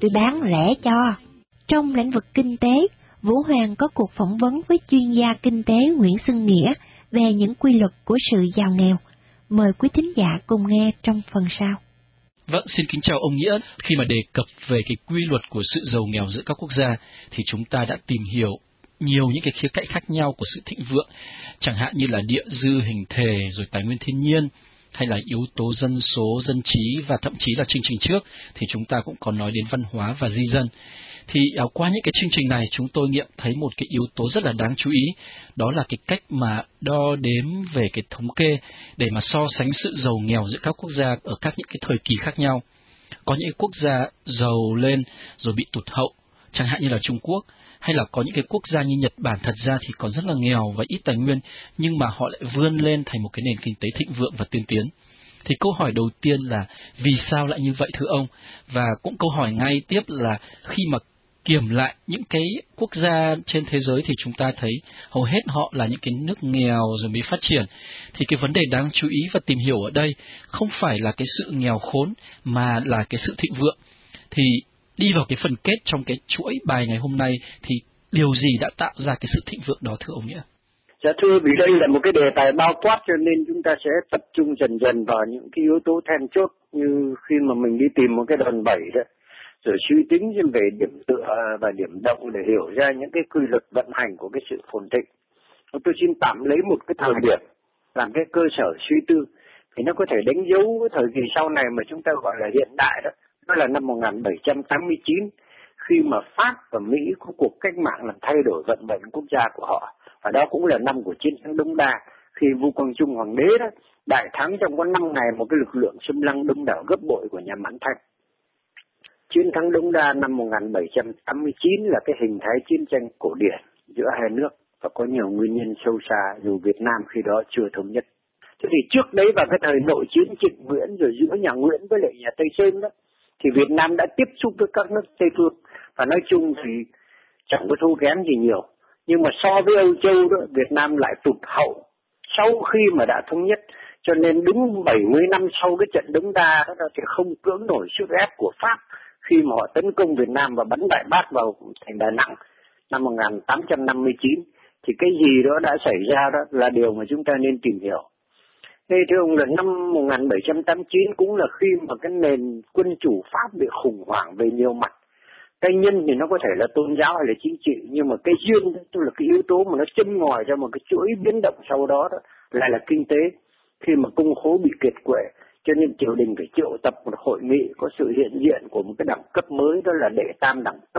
[SPEAKER 3] tôi bán rẻ cho. Trong lĩnh vực kinh tế, Vũ Hoàng có cuộc phỏng vấn với chuyên gia kinh tế Nguyễn Xuân Nghĩa về những quy luật của sự giàu nghèo. Mời quý thính giả cùng nghe trong phần sau.
[SPEAKER 13] Vâng, xin kính chào ông Nghĩa. Khi mà đề cập về cái quy luật của sự giàu nghèo giữa các quốc gia, thì chúng ta đã tìm hiểu nhiều những cái khía cạnh khác nhau của sự thịnh vượng, chẳng hạn như là địa dư hình thể, rồi tài nguyên thiên nhiên, hay là yếu tố dân số, dân trí, và thậm chí là chương trình trước thì chúng ta cũng còn nói đến văn hóa và di dân. Thì à, qua những cái chương trình này chúng tôi nghiệm thấy một cái yếu tố rất là đáng chú ý, đó là cái cách mà đo đếm về cái thống kê để mà so sánh sự giàu nghèo giữa các quốc gia ở các những cái thời kỳ khác nhau. Có những quốc gia giàu lên rồi bị tụt hậu, chẳng hạn như là Trung Quốc, hay là có những cái quốc gia như Nhật Bản thật ra thì còn rất là nghèo và ít tài nguyên, nhưng mà họ lại vươn lên thành một cái nền kinh tế thịnh vượng và tiên tiến. Thì câu hỏi đầu tiên là vì sao lại như vậy thưa ông? Và cũng câu hỏi ngay tiếp là khi mà kiểm lại những cái quốc gia trên thế giới thì chúng ta thấy hầu hết họ là những cái nước nghèo rồi mới phát triển. Thì cái vấn đề đáng chú ý và tìm hiểu ở đây không phải là cái sự nghèo khốn mà là cái sự thịnh vượng. Thì đi vào cái phần kết trong cái chuỗi bài ngày hôm nay thì điều gì đã tạo ra cái sự thịnh vượng đó thưa ông Nghĩa?
[SPEAKER 14] Dạ thưa, vì đây là một cái đề tài bao quát cho nên chúng ta sẽ tập trung dần dần vào những cái yếu tố then chốt, như khi mà mình đi tìm một cái đòn bẩy đó, rồi suy tính xem về điểm tựa và điểm động để hiểu ra những cái quy luật vận hành của cái sự phồn thịnh. Tôi xin tạm lấy một cái thời điểm làm cái cơ sở suy tư, thì nó có thể đánh dấu cái thời kỳ sau này mà chúng ta gọi là hiện đại đó. Đó là năm một nghìn bảy trăm tám mươi chín, khi mà Pháp và Mỹ có cuộc cách mạng làm thay đổi vận mệnh quốc gia của họ. Và đó cũng là năm của chiến thắng Đông Đa, khi vua Quang Trung Hoàng đế đó đại thắng trong có năm ngày một cái lực lượng xâm lăng đông đảo gấp bội của nhà Mãn Thanh. Chiến thắng Đông Đa năm một nghìn bảy trăm tám mươi chín là cái hình thái chiến tranh cổ điển giữa hai nước và có nhiều nguyên nhân sâu xa dù Việt Nam khi đó chưa thống nhất. Thế thì trước đấy vào cái thời nội chiến Trịnh Nguyễn rồi giữa nhà Nguyễn với lại nhà Tây Sơn đó, thì Việt Nam đã tiếp xúc với các nước Tây phương, và nói chung thì chẳng có thua kém gì nhiều. Nhưng mà so với Âu Châu đó, Việt Nam lại tụt hậu sau khi mà đã thống nhất, cho nên đúng bảy mươi năm sau cái trận Đống Đa đó thì không cưỡng nổi sức ép của Pháp khi mà họ tấn công Việt Nam và bắn đại bác vào thành Đà Nẵng năm một nghìn tám trăm năm mươi chín. Thì cái gì đó đã xảy ra đó là điều mà chúng ta nên tìm hiểu. Thế thưa ông, là năm một nghìn bảy trăm tám mươi chín cũng là khi mà cái nền quân chủ Pháp bị khủng hoảng về nhiều mặt. Cái nhân thì nó có thể là tôn giáo hay là chính trị, nhưng mà cái duyên, tức là cái yếu tố mà nó châm ngòi ra một cái chuỗi biến động sau đó, đó lại là kinh tế. Khi mà công khố bị kiệt quệ, cho nên triều đình phải triệu tập một hội nghị có sự hiện diện của một cái đẳng cấp mới, đó là đệ tam đẳng cấp,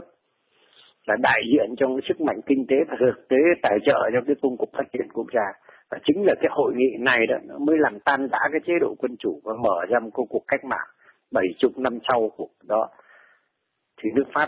[SPEAKER 14] là đại diện trong cái sức mạnh kinh tế và thực tế tài trợ cho cái công cuộc phát triển quốc gia. Và chính là cái hội nghị này đó nó mới làm tan rã cái chế độ quân chủ và mở ra một công cuộc cách mạng. Bảy chục năm sau cuộc đó thì nước Pháp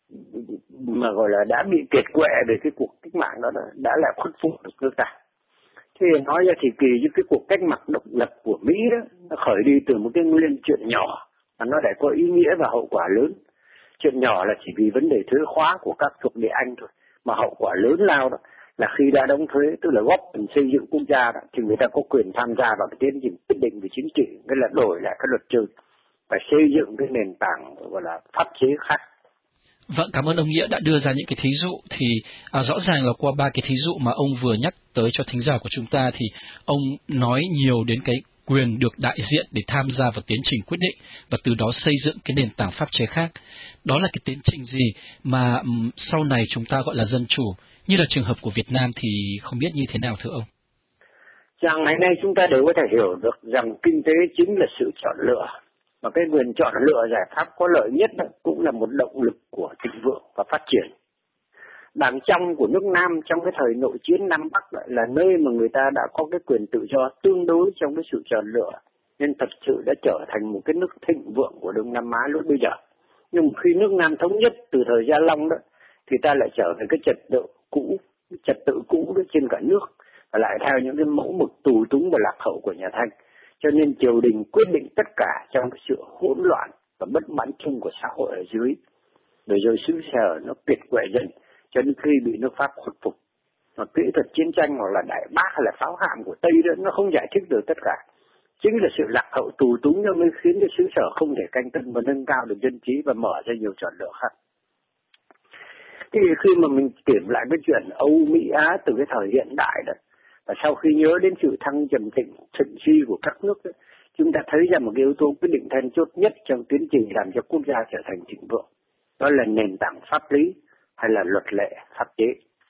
[SPEAKER 14] mà gọi là đã bị kiệt quệ về cái cuộc cách mạng đó đã là khuất phục được nước ta. Thì nói ra thì kỳ với cái cuộc cách mạng độc lập của Mỹ đó, nó khởi đi từ một cái nguyên chuyện nhỏ mà nó đã có ý nghĩa và hậu quả lớn. Chuyện nhỏ là chỉ vì vấn đề thuế khóa của các thuộc địa Anh thôi, mà hậu quả lớn lao đó là khi đã đóng thuế, tức là góp phần xây dựng quốc gia đó, thì người ta có quyền tham gia vào cái tiến trình quyết định về chính trị, cái là đổi lại cái luật chơi và xây dựng cái nền tảng gọi là pháp chế khác.
[SPEAKER 13] Vâng, cảm ơn ông Nghĩa đã đưa ra những cái thí dụ. Thì à, rõ ràng là qua ba cái thí dụ mà ông vừa nhắc tới cho thính giả của chúng ta, thì ông nói nhiều đến cái quyền được đại diện để tham gia vào tiến trình quyết định và từ đó xây dựng cái nền tảng pháp chế khác. Đó là cái tiến trình gì mà um, sau này chúng ta gọi là dân chủ, như là trường hợp của Việt Nam thì không biết như thế nào thưa ông?
[SPEAKER 14] Rằng ngày nay chúng ta đều có thể hiểu được rằng kinh tế chính là sự chọn lựa. Và cái quyền chọn lựa giải pháp có lợi nhất đó cũng là một động lực của thịnh vượng và phát triển. Đảng trong của nước Nam trong cái thời nội chiến Nam Bắc là nơi mà người ta đã có cái quyền tự do tương đối trong cái sự chọn lựa, nên thật sự đã trở thành một cái nước thịnh vượng của Đông Nam Á lúc bây giờ. Nhưng khi nước Nam thống nhất từ thời Gia Long đó, thì ta lại trở về cái trật tự cũ, trật tự cũ đó trên cả nước, và lại theo những cái mẫu mực tù túng và lạc hậu của nhà Thanh. Cho nên triều đình quyết định tất cả trong cái sự hỗn loạn và bất mãn chung của xã hội ở dưới. Rồi rồi xứ sở nó kiệt quệ dần, cho đến khi bị nước Pháp khuất phục. Mà kỹ thuật chiến tranh hoặc là đại bác hay là pháo hạm của Tây đó, nó không giải thích được tất cả. Chính là sự lạc hậu tù túng nó mới khiến cho xứ sở không thể canh tân và nâng cao được dân trí và mở ra nhiều chọn lựa khác. Thì khi mà mình kiểm lại cái chuyện Âu Mỹ Á từ cái thời hiện đại đó, và sau khi nhớ đến sự thăng trầm thịnh thịnh suy của các nước đó, chúng ta thấy ra một cái yếu tố quyết định then chốt nhất trong tiến trình làm cho quốc gia trở thành thịnh vượng, đó là nền tảng pháp lý hay là luật lệ pháp chế.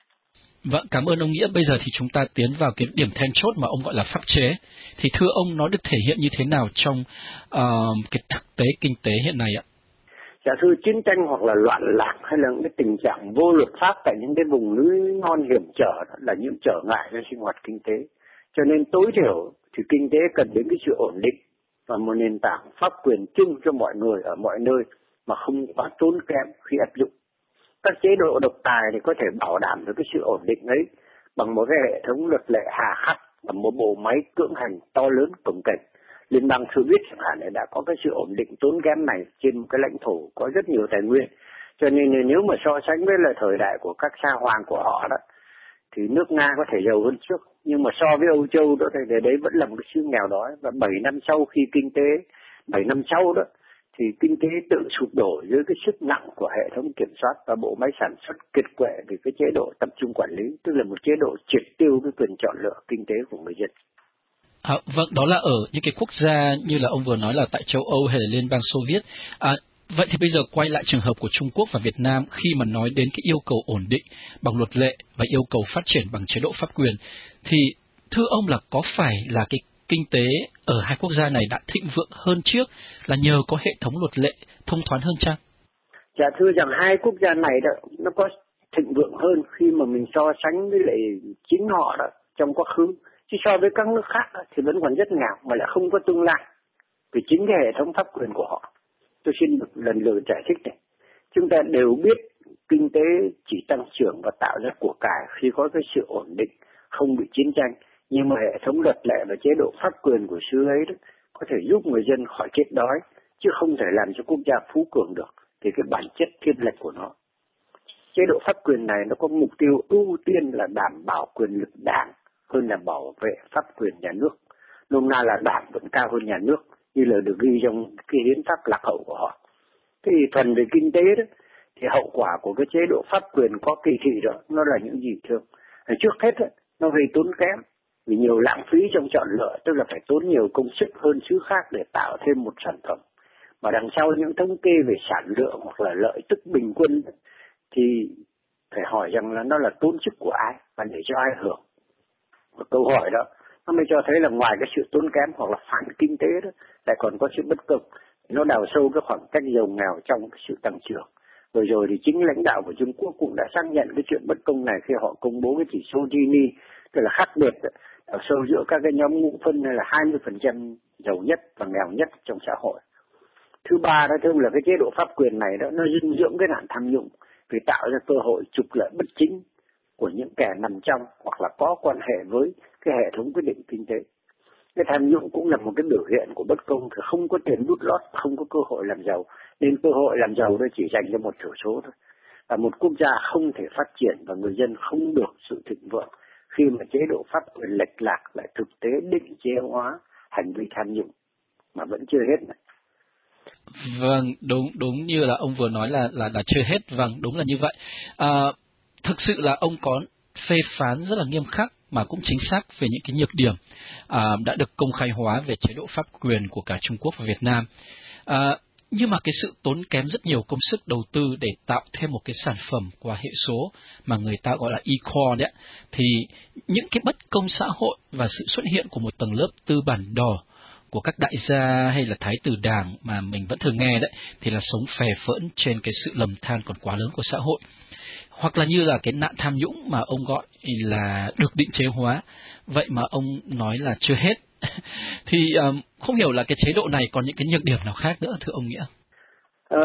[SPEAKER 13] Vâng, cảm ơn ông Nghĩa. Bây giờ thì chúng ta tiến vào cái điểm then chốt mà ông gọi là pháp chế. Thì thưa ông, nó được thể hiện như thế nào trong uh, cái thực tế kinh tế hiện nay ạ?
[SPEAKER 14] Giả sử chiến tranh hoặc là loạn lạc hay là những cái tình trạng vô luật pháp tại những cái vùng núi non hiểm trở đó là những trở ngại cho sinh hoạt kinh tế. Cho nên tối thiểu thì kinh tế cần đến cái sự ổn định và một nền tảng pháp quyền chung cho mọi người ở mọi nơi mà không quá tốn kém khi áp dụng. Các chế độ độc tài thì có thể bảo đảm được cái sự ổn định ấy bằng một cái hệ thống luật lệ hà khắc và một bộ máy cưỡng hành to lớn cồng kềnh. Liên bang Xô Viết chẳng hạn đã có cái sự ổn định tốn kém này trên một cái lãnh thổ có rất nhiều tài nguyên. Cho nên nếu mà so sánh với là thời đại của các sa hoàng của họ đó, thì nước Nga có thể giàu hơn trước. Nhưng mà so với Âu Châu đó thì đấy vẫn là một cái xứ nghèo đói. Và bảy năm sau khi kinh tế, bảy năm sau đó, thì kinh tế tự sụp đổ dưới cái sức nặng của hệ thống kiểm soát và bộ máy sản xuất kiệt quệ vì cái chế độ tập trung quản lý, tức là một chế độ triệt tiêu cái quyền chọn lựa kinh tế của người dân.
[SPEAKER 13] À, vâng, đó là ở những cái quốc gia như là ông vừa nói là tại châu Âu hay là Liên bang Xô Viết. À, vậy thì bây giờ quay lại trường hợp của Trung Quốc và Việt Nam khi mà nói đến cái yêu cầu ổn định bằng luật lệ và yêu cầu phát triển bằng chế độ pháp quyền, thì thưa ông là có phải là cái kinh tế ở hai quốc gia này đã thịnh vượng hơn trước là nhờ có hệ thống luật lệ thông thoáng hơn chăng?
[SPEAKER 14] Dạ thưa rằng hai quốc gia này đó nó có thịnh vượng hơn khi mà mình so sánh với lại chính họ đó trong quá khứ. Chứ so với các nước khác thì vẫn còn rất nghèo mà lại không có tương lai vì chính cái hệ thống pháp quyền của họ. Tôi xin một lần lượt giải thích này. Chúng ta đều biết kinh tế chỉ tăng trưởng và tạo ra của cải khi có cái sự ổn định, không bị chiến tranh. Nhưng mà hệ thống luật lệ và chế độ pháp quyền của xứ ấy đó, có thể giúp người dân khỏi chết đói, chứ không thể làm cho quốc gia phú cường được. Thì cái bản chất thiên lệch của nó. Chế độ pháp quyền này nó có mục tiêu ưu tiên là đảm bảo quyền lực đảng hơn là bảo vệ pháp quyền nhà nước. Nôm na là đảng vẫn cao hơn nhà nước, như là được ghi trong cái hiến pháp lạc hậu của họ. Thì phần về kinh tế đó, thì hậu quả của cái chế độ pháp quyền có kỳ thị đó, nó là những gì thưa? Trước hết đó, nó gây tốn kém, vì nhiều lãng phí trong chọn lựa, tức là phải tốn nhiều công sức hơn xứ khác để tạo thêm một sản phẩm. Mà đằng sau những thống kê về sản lượng hoặc là lợi tức bình quân thì phải hỏi rằng là nó là tốn sức của ai và để cho ai hưởng. Một câu hỏi đó nó mới cho thấy là ngoài cái sự tốn kém hoặc là phản kinh tế đó lại còn có sự bất công. Nó đào sâu cái khoảng cách giàu nghèo trong cái sự tăng trưởng. Rồi rồi thì chính lãnh đạo của Trung Quốc cũng đã xác nhận cái chuyện bất công này khi họ công bố cái chỉ số Gini, tức là khác biệt đào sâu giữa các cái nhóm ngũ phân hay là hai mươi phần trăm giàu nhất và nghèo nhất trong xã hội. Thứ ba đó thưa là cái chế độ pháp quyền này đó nó dinh dưỡng cái nạn tham nhũng vì tạo ra cơ hội trục lợi bất chính của những kẻ nằm trong hoặc là có quan hệ với cái hệ thống quyết định kinh tế. Cái tham nhũng cũng là một cái biểu hiện của bất công, thì không có tiền đút lót, không có cơ hội làm giàu, nên cơ hội làm giàu đó chỉ dành cho một thiểu số thôi. Và một quốc gia không thể phát triển và người dân không được sự thịnh vượng khi mà chế độ pháp quyền lệch lạc lại thực tế định chế hóa hành vi tham nhũng mà vẫn chưa hết này.
[SPEAKER 13] Vâng, đúng đúng như là ông vừa nói là là là chưa hết. Vâng, đúng là như vậy. À, thực sự là ông có phê phán rất là nghiêm khắc mà cũng chính xác về những cái nhược điểm à, đã được công khai hóa về chế độ pháp quyền của cả Trung Quốc và Việt Nam. À, nhưng mà cái sự tốn kém rất nhiều công sức đầu tư để tạo thêm một cái sản phẩm qua hệ số mà người ta gọi là e-core đấy, thì những cái bất công xã hội và sự xuất hiện của một tầng lớp tư bản đỏ của các đại gia hay là thái tử đảng mà mình vẫn thường nghe đấy, thì là sống phè phỡn trên cái sự lầm than còn quá lớn của xã hội. Hoặc là như là cái nạn tham nhũng mà ông gọi là được định chế hóa, vậy mà ông nói là chưa hết. Thì um, không hiểu là cái chế độ này còn những cái nhược điểm nào khác nữa thưa ông Nghĩa?
[SPEAKER 14] Ờ,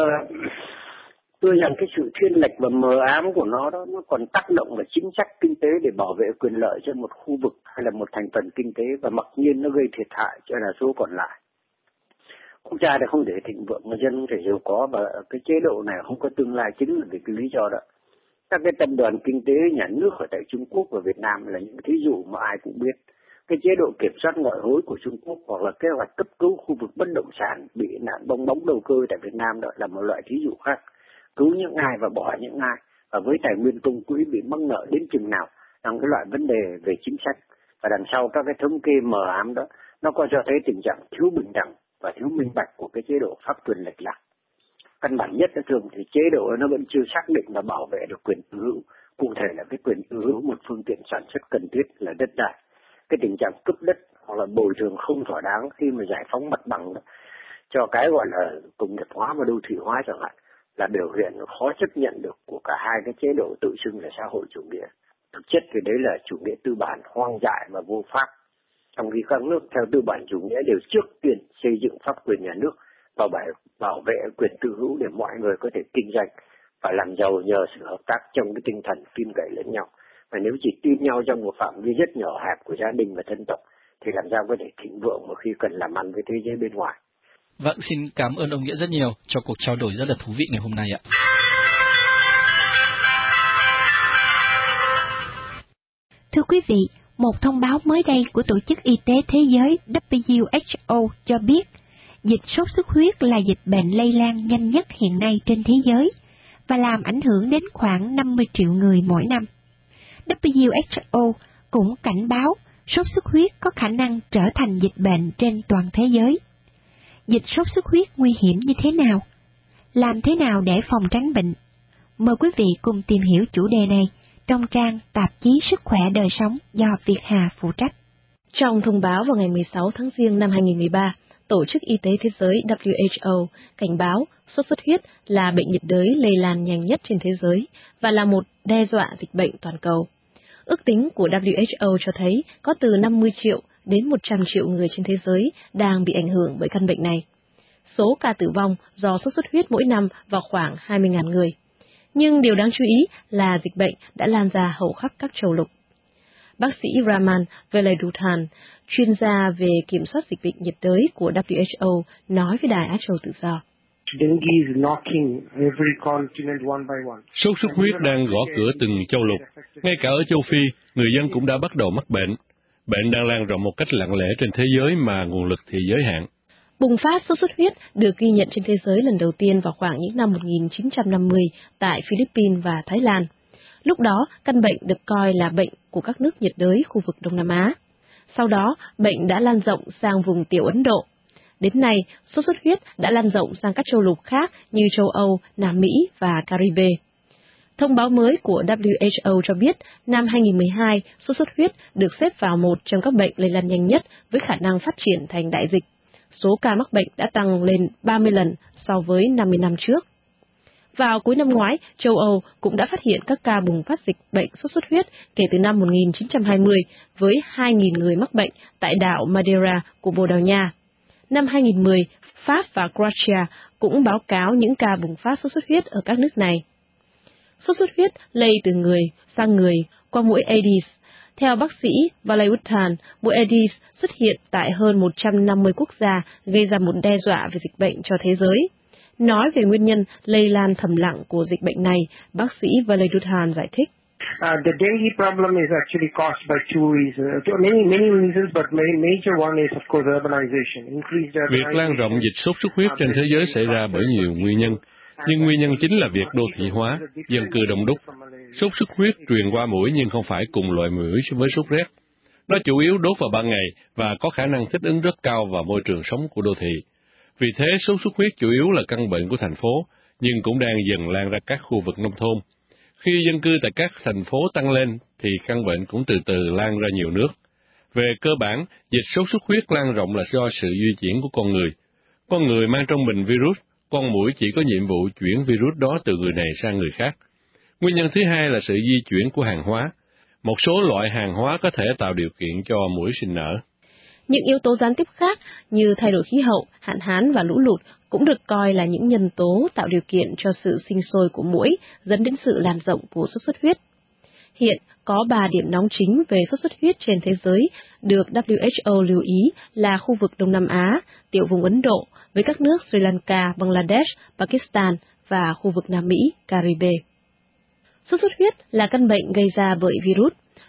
[SPEAKER 14] tôi rằng cái sự thiên lệch và mờ ám của nó đó nó còn tác động vào chính sách kinh tế để bảo vệ quyền lợi cho một khu vực hay là một thành phần kinh tế, và mặc nhiên nó gây thiệt hại cho là số còn lại. Quốc gia đã không để thịnh vượng, người dân không thể giàu có, và cái chế độ này không có tương lai chính là vì cái lý do đó. Các cái tập đoàn kinh tế nhà nước ở tại Trung Quốc và Việt Nam là những thí dụ mà ai cũng biết. cái chế độ kiểm soát ngoại hối của Trung Quốc hoặc là kế hoạch cấp cứu khu vực bất động sản bị nạn bong bóng đầu cơ tại Việt Nam, đó là một loại thí dụ khác. Cứu những ai và bỏ những ai, và với tài nguyên công quỹ bị mắc nợ đến chừng nào là cái loại vấn đề về chính sách. Và đằng sau các cái thống kê mờ ám đó, nó có cho thấy tình trạng thiếu bình đẳng và thiếu minh bạch của cái chế độ pháp quyền lệch lạc. Căn bản nhất là thường thì chế độ nó vẫn chưa xác định và bảo vệ được quyền tư hữu, cụ thể là cái quyền tư hữu một phương tiện sản xuất cần thiết là đất đai. Cái tình trạng cướp đất hoặc là bồi thường không thỏa đáng khi mà giải phóng mặt bằng đó, cho cái gọi là công nghiệp hóa và đô thị hóa chẳng hạn, là biểu hiện khó chấp nhận được của cả hai cái chế độ tự xưng là xã hội chủ nghĩa. Thực chất thì đấy là chủ nghĩa tư bản hoang dại và vô pháp. Trong khi các nước theo tư bản chủ nghĩa đều trước tiên xây dựng pháp quyền nhà nước và bảo, bảo vệ quyền tư hữu để mọi người có thể kinh doanh và làm giàu nhờ sự hợp tác trong cái tinh thần tin cậy lẫn nhau. Và nếu chỉ tin nhau trong một phạm vi rất nhỏ hẹp của gia đình và thân tộc thì làm sao có thể thịnh vượng mà khi cần làm ăn với thế giới bên ngoài.
[SPEAKER 13] Vâng, xin cảm ơn ông Nghĩa rất nhiều cho cuộc trao đổi rất là thú vị ngày hôm nay ạ.
[SPEAKER 3] Thưa quý vị, một thông báo mới đây của Tổ chức Y tế Thế giới W H O cho biết dịch sốt xuất huyết là dịch bệnh lây lan nhanh nhất hiện nay trên thế giới và làm ảnh hưởng đến khoảng năm mươi triệu người mỗi năm. W H O cũng cảnh báo sốt xuất huyết có khả năng trở thành dịch bệnh trên toàn thế giới. Dịch sốt xuất huyết nguy hiểm như thế nào? Làm thế nào để phòng tránh bệnh? Mời quý vị cùng tìm hiểu chủ đề này trong trang tạp chí Sức khỏe đời sống do Việt Hà phụ trách.
[SPEAKER 15] Trong thông báo vào ngày mười sáu tháng Giêng năm hai nghìn không trăm mười ba, Tổ chức Y tế Thế giới W H O cảnh báo sốt xuất huyết là bệnh nhiệt đới lây lan nhanh nhất trên thế giới và là một đe dọa dịch bệnh toàn cầu. Ước tính của W H O cho thấy có từ năm mươi triệu đến một trăm triệu người trên thế giới đang bị ảnh hưởng bởi căn bệnh này. Số ca tử vong do sốt xuất huyết mỗi năm vào khoảng hai mươi nghìn người. Nhưng điều đáng chú ý là dịch bệnh đã lan ra hầu khắp các châu lục. Bác sĩ Raman Velayudhan, chuyên gia về kiểm soát dịch bệnh nhiệt đới của W H O, nói với Đài Á Châu Tự Do.
[SPEAKER 6] Sốt xuất huyết đang gõ cửa từng châu lục. Ngay cả ở châu Phi, người dân cũng đã bắt đầu mắc bệnh. Bệnh đang lan rộng một cách lặng lẽ trên thế giới mà nguồn lực thì giới hạn.
[SPEAKER 15] Bùng phát sốt xuất huyết được ghi nhận trên thế giới lần đầu tiên vào khoảng những năm một nghìn chín trăm năm mươi tại Philippines và Thái Lan. Lúc đó, căn bệnh được coi là bệnh của các nước nhiệt đới khu vực Đông Nam Á. Sau đó, bệnh đã lan rộng sang vùng Tiểu Ấn Độ. Đến nay, sốt xuất huyết đã lan rộng sang các châu lục khác như châu Âu, Nam Mỹ và Caribe. Thông báo mới của W H O cho biết, năm hai nghìn không trăm mười hai, sốt xuất huyết được xếp vào một trong các bệnh lây lan nhanh nhất với khả năng phát triển thành đại dịch. Số ca mắc bệnh đã tăng lên ba mươi lần so với năm mươi năm trước. Vào cuối năm ngoái, châu Âu cũng đã phát hiện các ca bùng phát dịch bệnh sốt xuất huyết kể từ năm một nghìn chín trăm hai mươi với hai nghìn người mắc bệnh tại đảo Madeira của Bồ Đào Nha. Năm hai nghìn không trăm mười, Pháp và Croatia cũng báo cáo những ca bùng phát sốt xuất huyết ở các nước này. Sốt xuất huyết lây từ người sang người qua muỗi Aedes. Theo bác sĩ Velayudhan, muỗi Aedes xuất hiện tại hơn một trăm năm mươi quốc gia, gây ra một đe dọa về dịch bệnh cho thế giới. Nói về nguyên nhân lây lan thầm lặng của dịch bệnh này, bác sĩ Velayudhan giải thích.
[SPEAKER 16] Uh, the dengue problem is actually caused by two reasons, many many reasons, but major one is of course urbanization, increased urbanization.
[SPEAKER 6] Việc lan rộng dịch sốt xuất huyết trên thế giới xảy ra bởi nhiều nguyên nhân, nhưng nguyên nhân chính là việc đô thị hóa, dân cư đông đúc. Sốt xuất huyết truyền qua muỗi nhưng không phải cùng loại muỗi với sốt rét. Nó chủ yếu đốt vào ban ngày và có khả năng thích ứng rất cao vào môi trường sống của đô thị. Vì thế, sốt xuất huyết chủ yếu là căn bệnh của thành phố, nhưng cũng đang dần lan ra các khu vực nông thôn. Khi dân cư tại các thành phố tăng lên, thì căn bệnh cũng từ từ lan ra nhiều nước. Về cơ bản, dịch sốt xuất huyết lan rộng là do sự di chuyển của con người. Con người mang trong mình virus, con muỗi chỉ có nhiệm vụ chuyển virus đó từ người này sang người khác. Nguyên nhân thứ hai là sự di chuyển của hàng hóa. Một số loại hàng hóa có thể tạo điều kiện cho muỗi sinh nở.
[SPEAKER 15] Những yếu tố gián tiếp khác như thay đổi khí hậu, hạn hán và lũ lụt cũng được coi là những nhân tố tạo điều kiện cho sự sinh sôi của muỗi, dẫn đến sự lan rộng của sốt xuất huyết. Hiện có ba điểm nóng chính về sốt xuất huyết trên thế giới được W H O lưu ý là khu vực Đông Nam Á, tiểu vùng Ấn Độ với các nước Sri Lanka, Bangladesh, Pakistan và khu vực Nam Mỹ, Caribe. Sốt xuất huyết là căn bệnh gây ra bởi virus.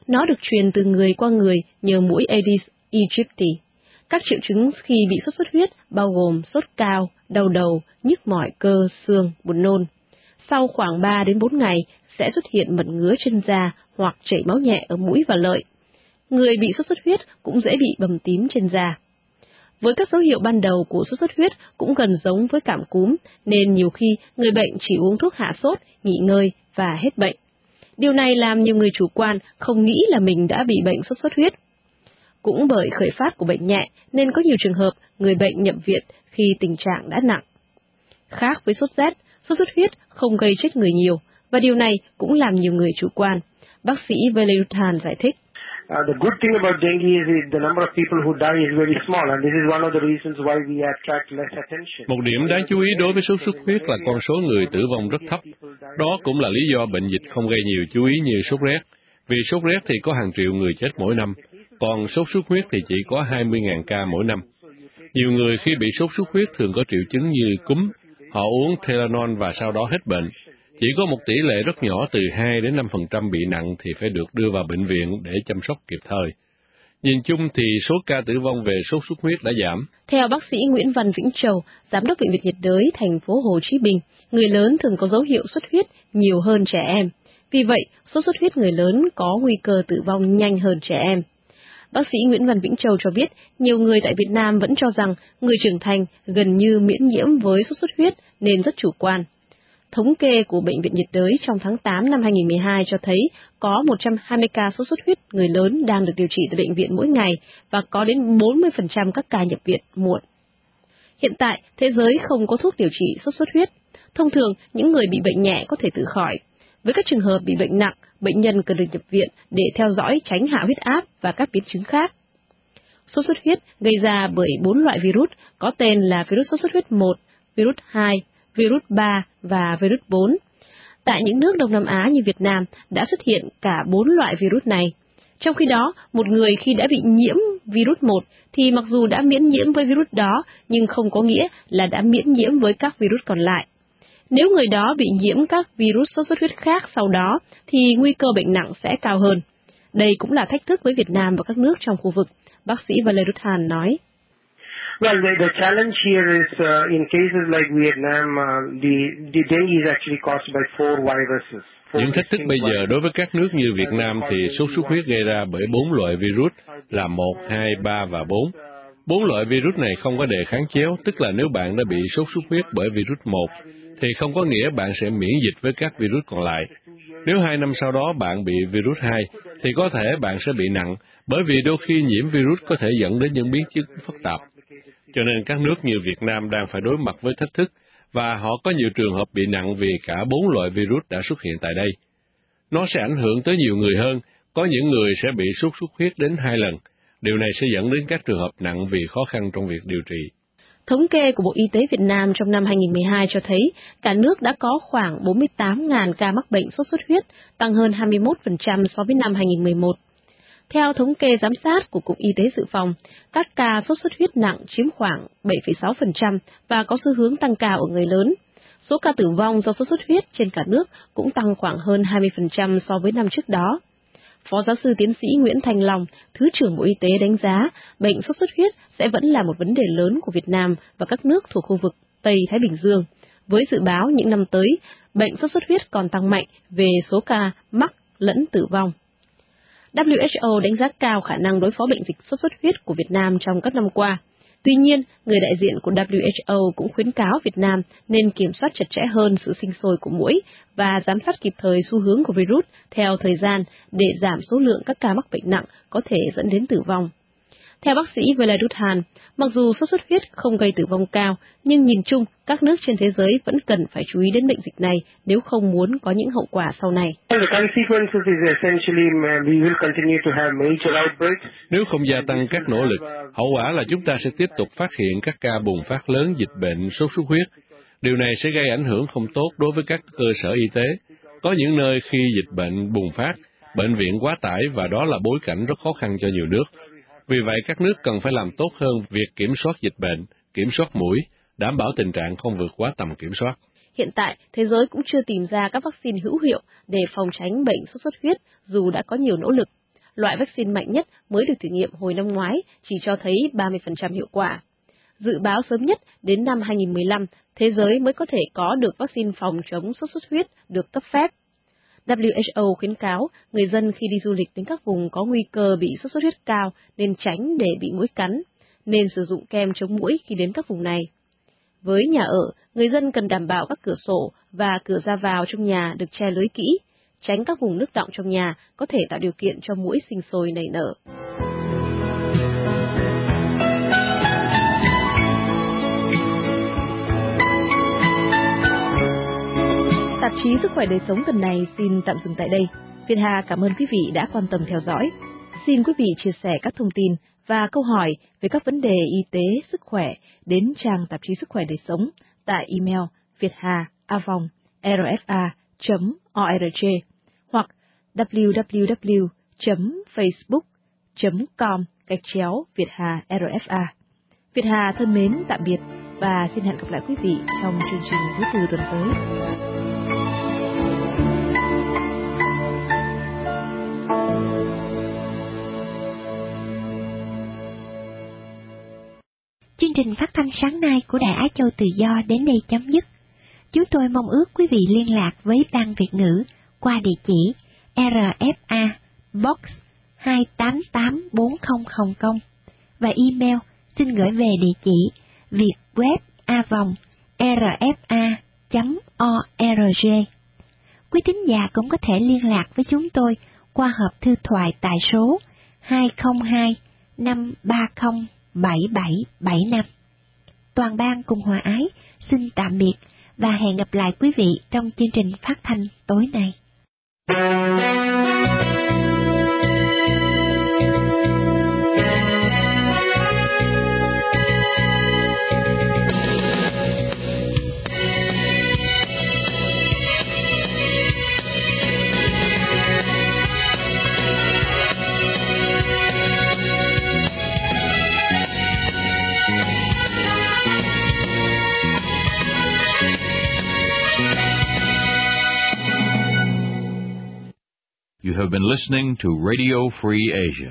[SPEAKER 15] nó được truyền từ người qua người nhờ muỗi Aedes aegypti. Các triệu chứng khi bị sốt xuất huyết bao gồm sốt cao, đau đầu, nhức mỏi cơ, xương, buồn nôn. Sau khoảng ba đến bốn ngày sẽ xuất hiện mẩn ngứa trên da hoặc chảy máu nhẹ ở mũi và lợi. Người bị sốt xuất huyết cũng dễ bị bầm tím trên da. Với các dấu hiệu ban đầu của sốt xuất huyết cũng gần giống với cảm cúm, nên nhiều khi người bệnh chỉ uống thuốc hạ sốt, nghỉ ngơi và hết bệnh. Điều này làm nhiều người chủ quan không nghĩ là mình đã bị bệnh sốt xuất huyết. Cũng bởi khởi phát của bệnh nhẹ nên có nhiều trường hợp người bệnh nhập viện khi tình trạng đã nặng. Khác với sốt rét, sốt xuất huyết không gây chết người nhiều, và điều này cũng làm nhiều người chủ quan. Bác sĩ Velayuthan giải thích.
[SPEAKER 16] Uh, the good thing about dengue is the number of people who die is very small, and this is one of the reasons why we attract less attention.
[SPEAKER 6] Một điểm đáng chú ý đối với sốt xuất huyết là con số người tử vong rất thấp. Đó cũng là lý do bệnh dịch không gây nhiều chú ý như sốt rét. Vì sốt rét thì có hàng triệu người chết mỗi năm, còn sốt xuất huyết thì chỉ có hai mươi nghìn ca mỗi năm. Nhiều người khi bị sốt xuất huyết thường có triệu chứng như cúm, họ uống Tylenol và sau đó hết bệnh. Chỉ có một tỷ lệ rất nhỏ từ hai đến năm phần trăm bị nặng thì phải được đưa vào bệnh viện để chăm sóc kịp thời. Nhìn chung thì số ca tử vong về sốt xuất huyết đã giảm.
[SPEAKER 15] Theo bác sĩ Nguyễn Văn Vĩnh Châu, Giám đốc Bệnh viện nhiệt đới thành phố Hồ Chí Minh, người lớn thường có dấu hiệu xuất huyết nhiều hơn trẻ em. Vì vậy, sốt xuất huyết người lớn có nguy cơ tử vong nhanh hơn trẻ em. Bác sĩ Nguyễn Văn Vĩnh Châu cho biết, nhiều người tại Việt Nam vẫn cho rằng người trưởng thành gần như miễn nhiễm với sốt xuất huyết nên rất chủ quan. Thống kê của Bệnh viện nhiệt đới trong tháng tám năm hai nghìn không trăm mười hai cho thấy có một trăm hai mươi ca sốt xuất huyết người lớn đang được điều trị tại bệnh viện mỗi ngày và có đến bốn mươi phần trăm các ca nhập viện muộn. Hiện tại, thế giới không có thuốc điều trị sốt xuất huyết. Thông thường, những người bị bệnh nhẹ có thể tự khỏi. Với các trường hợp bị bệnh nặng, bệnh nhân cần được nhập viện để theo dõi tránh hạ huyết áp và các biến chứng khác. Sốt xuất huyết gây ra bởi bốn loại virus có tên là virus sốt xuất huyết một, virus hai, virus ba và virus bốn. Tại những nước Đông Nam Á như Việt Nam đã xuất hiện cả bốn loại virus này. Trong khi đó, một người khi đã bị nhiễm virus một thì mặc dù đã miễn nhiễm với virus đó nhưng không có nghĩa là đã miễn nhiễm với các virus còn lại. Nếu người đó bị nhiễm các virus sốt xuất huyết khác sau đó thì nguy cơ bệnh nặng sẽ cao hơn. Đây cũng là thách thức với Việt Nam và các nước trong khu vực, bác sĩ Velayuthan nói.
[SPEAKER 16] Well, the, the challenge here is uh, in cases like Vietnam, uh, the, the dengue is actually caused by four viruses. Four
[SPEAKER 6] Những thách thức bây giờ đối với các nước như Việt Nam thì sốt xuất huyết gây ra bởi bốn loại virus là một, hai, ba và bốn. Bốn loại virus này không có đề kháng chéo, tức là nếu bạn đã bị sốt xuất huyết bởi virus một, thì không có nghĩa bạn sẽ miễn dịch với các virus còn lại. Nếu hai năm sau đó bạn bị virus hai, thì có thể bạn sẽ bị nặng, bởi vì đôi khi nhiễm virus có thể dẫn đến những biến chứng phức tạp. Cho nên các nước như Việt Nam đang phải đối mặt với thách thức, và họ có nhiều trường hợp bị nặng vì cả bốn loại virus đã xuất hiện tại đây. Nó sẽ ảnh hưởng tới nhiều người hơn, có những người sẽ bị sốt xuất huyết đến hai lần. Điều này sẽ dẫn đến các trường hợp nặng vì khó khăn trong việc điều trị.
[SPEAKER 15] Thống kê của Bộ Y tế Việt Nam trong năm hai nghìn không trăm mười hai cho thấy cả nước đã có khoảng bốn mươi tám nghìn ca mắc bệnh sốt xuất huyết, tăng hơn hai mươi mốt phần trăm so với năm hai nghìn không trăm mười một. Theo thống kê giám sát của Cục Y tế Dự phòng, các ca sốt xuất huyết nặng chiếm khoảng bảy phẩy sáu phần trăm và có xu hướng tăng cao ở người lớn. Số ca tử vong do sốt xuất huyết trên cả nước cũng tăng khoảng hơn hai mươi phần trăm so với năm trước đó. Phó giáo sư tiến sĩ Nguyễn Thành Long, Thứ trưởng Bộ Y tế đánh giá bệnh sốt xuất huyết sẽ vẫn là một vấn đề lớn của Việt Nam và các nước thuộc khu vực Tây Thái Bình Dương. Với dự báo những năm tới, bệnh sốt xuất huyết còn tăng mạnh về số ca mắc lẫn tử vong. W H O đánh giá cao khả năng đối phó bệnh dịch sốt xuất huyết của Việt Nam trong các năm qua. Tuy nhiên, người đại diện của W H O cũng khuyến cáo Việt Nam nên kiểm soát chặt chẽ hơn sự sinh sôi của muỗi và giám sát kịp thời xu hướng của virus theo thời gian để giảm số lượng các ca mắc bệnh nặng có thể dẫn đến tử vong. Theo bác sĩ Velayuthan, mặc dù sốt xuất huyết không gây tử vong cao, nhưng nhìn chung, các nước trên thế giới vẫn cần phải chú ý đến bệnh dịch này nếu không muốn có những hậu quả sau này.
[SPEAKER 6] Nếu không gia tăng các nỗ lực, hậu quả là chúng ta sẽ tiếp tục phát hiện các ca bùng phát lớn dịch bệnh sốt xuất huyết. Điều này sẽ gây ảnh hưởng không tốt đối với các cơ sở y tế. Có những nơi khi dịch bệnh bùng phát, bệnh viện quá tải và đó là bối cảnh rất khó khăn cho nhiều nước. Vì vậy, các nước cần phải làm tốt hơn việc kiểm soát dịch bệnh, kiểm soát muỗi, đảm bảo tình trạng không vượt quá tầm kiểm soát.
[SPEAKER 15] Hiện tại, thế giới cũng chưa tìm ra các vaccine hữu hiệu để phòng tránh bệnh sốt xuất huyết, dù đã có nhiều nỗ lực. loại vaccine mạnh nhất mới được thử nghiệm hồi năm ngoái chỉ cho thấy ba mươi phần trăm hiệu quả. Dự báo sớm nhất đến năm hai nghìn không trăm mười lăm, thế giới mới có thể có được vaccine phòng chống sốt xuất huyết được cấp phép. W H O khuyến cáo người dân khi đi du lịch đến các vùng có nguy cơ bị sốt xuất huyết cao nên tránh để bị muỗi cắn, nên sử dụng kem chống muỗi khi đến các vùng này. Với nhà ở, người dân cần đảm bảo các cửa sổ và cửa ra vào trong nhà được che lưới kỹ, tránh các vùng nước đọng trong nhà có thể tạo điều kiện cho muỗi sinh sôi nảy nở. Tạp chí Sức khỏe đời sống tuần này xin tạm dừng tại đây. Việt Hà cảm ơn quý vị đã quan tâm theo dõi. Xin quý vị chia sẻ các thông tin và câu hỏi về các vấn đề y tế, sức khỏe đến trang tạp chí Sức khỏe đời sống tại email vietha@rfa chấm org hoặc w w w chấm facebook chấm com gạch chéo vietha rfa. Việt Hà thân mến tạm biệt và xin hẹn gặp lại quý vị trong chương trình thứ tư tuần tới.
[SPEAKER 3] Chương trình phát thanh sáng nay của Đài Á Châu Tự Do đến đây chấm dứt. Chúng tôi mong ước quý vị liên lạc với Ban Việt ngữ qua địa chỉ R F A Box hai tám tám bốn không Hồng Kông và email xin gửi về địa chỉ vietweb rfa chấm org. Quý thính giả cũng có thể liên lạc với chúng tôi qua hộp thư thoại tại số hai không hai năm ba không bảy bảy bảy năm. Toàn ban cùng Hòa Ái xin tạm biệt và hẹn gặp lại quý vị trong chương trình phát thanh tối nay.
[SPEAKER 2] You have been listening to Radio Free Asia.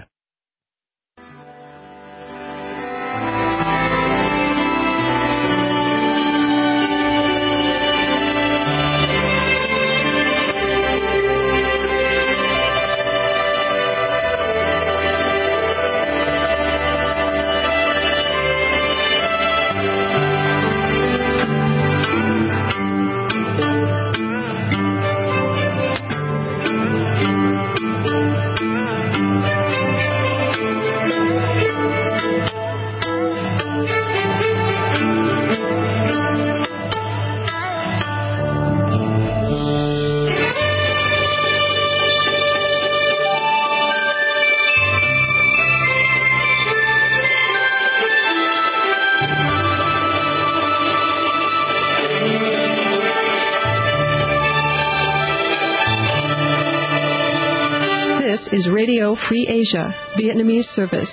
[SPEAKER 17] Is Radio Free Asia, Vietnamese service.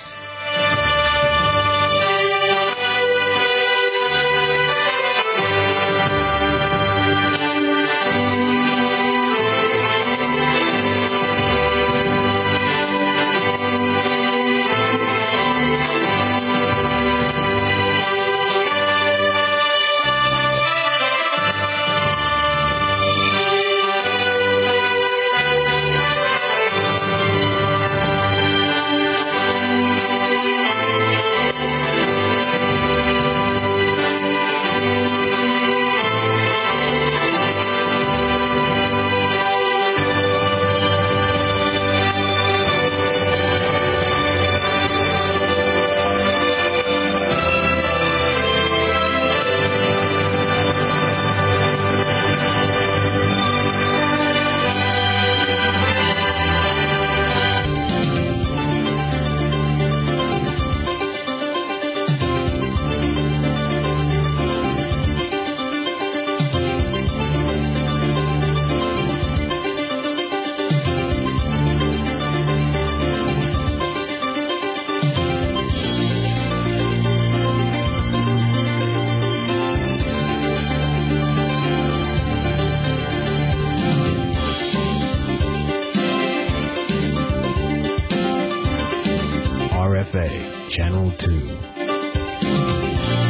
[SPEAKER 2] F A, Channel two.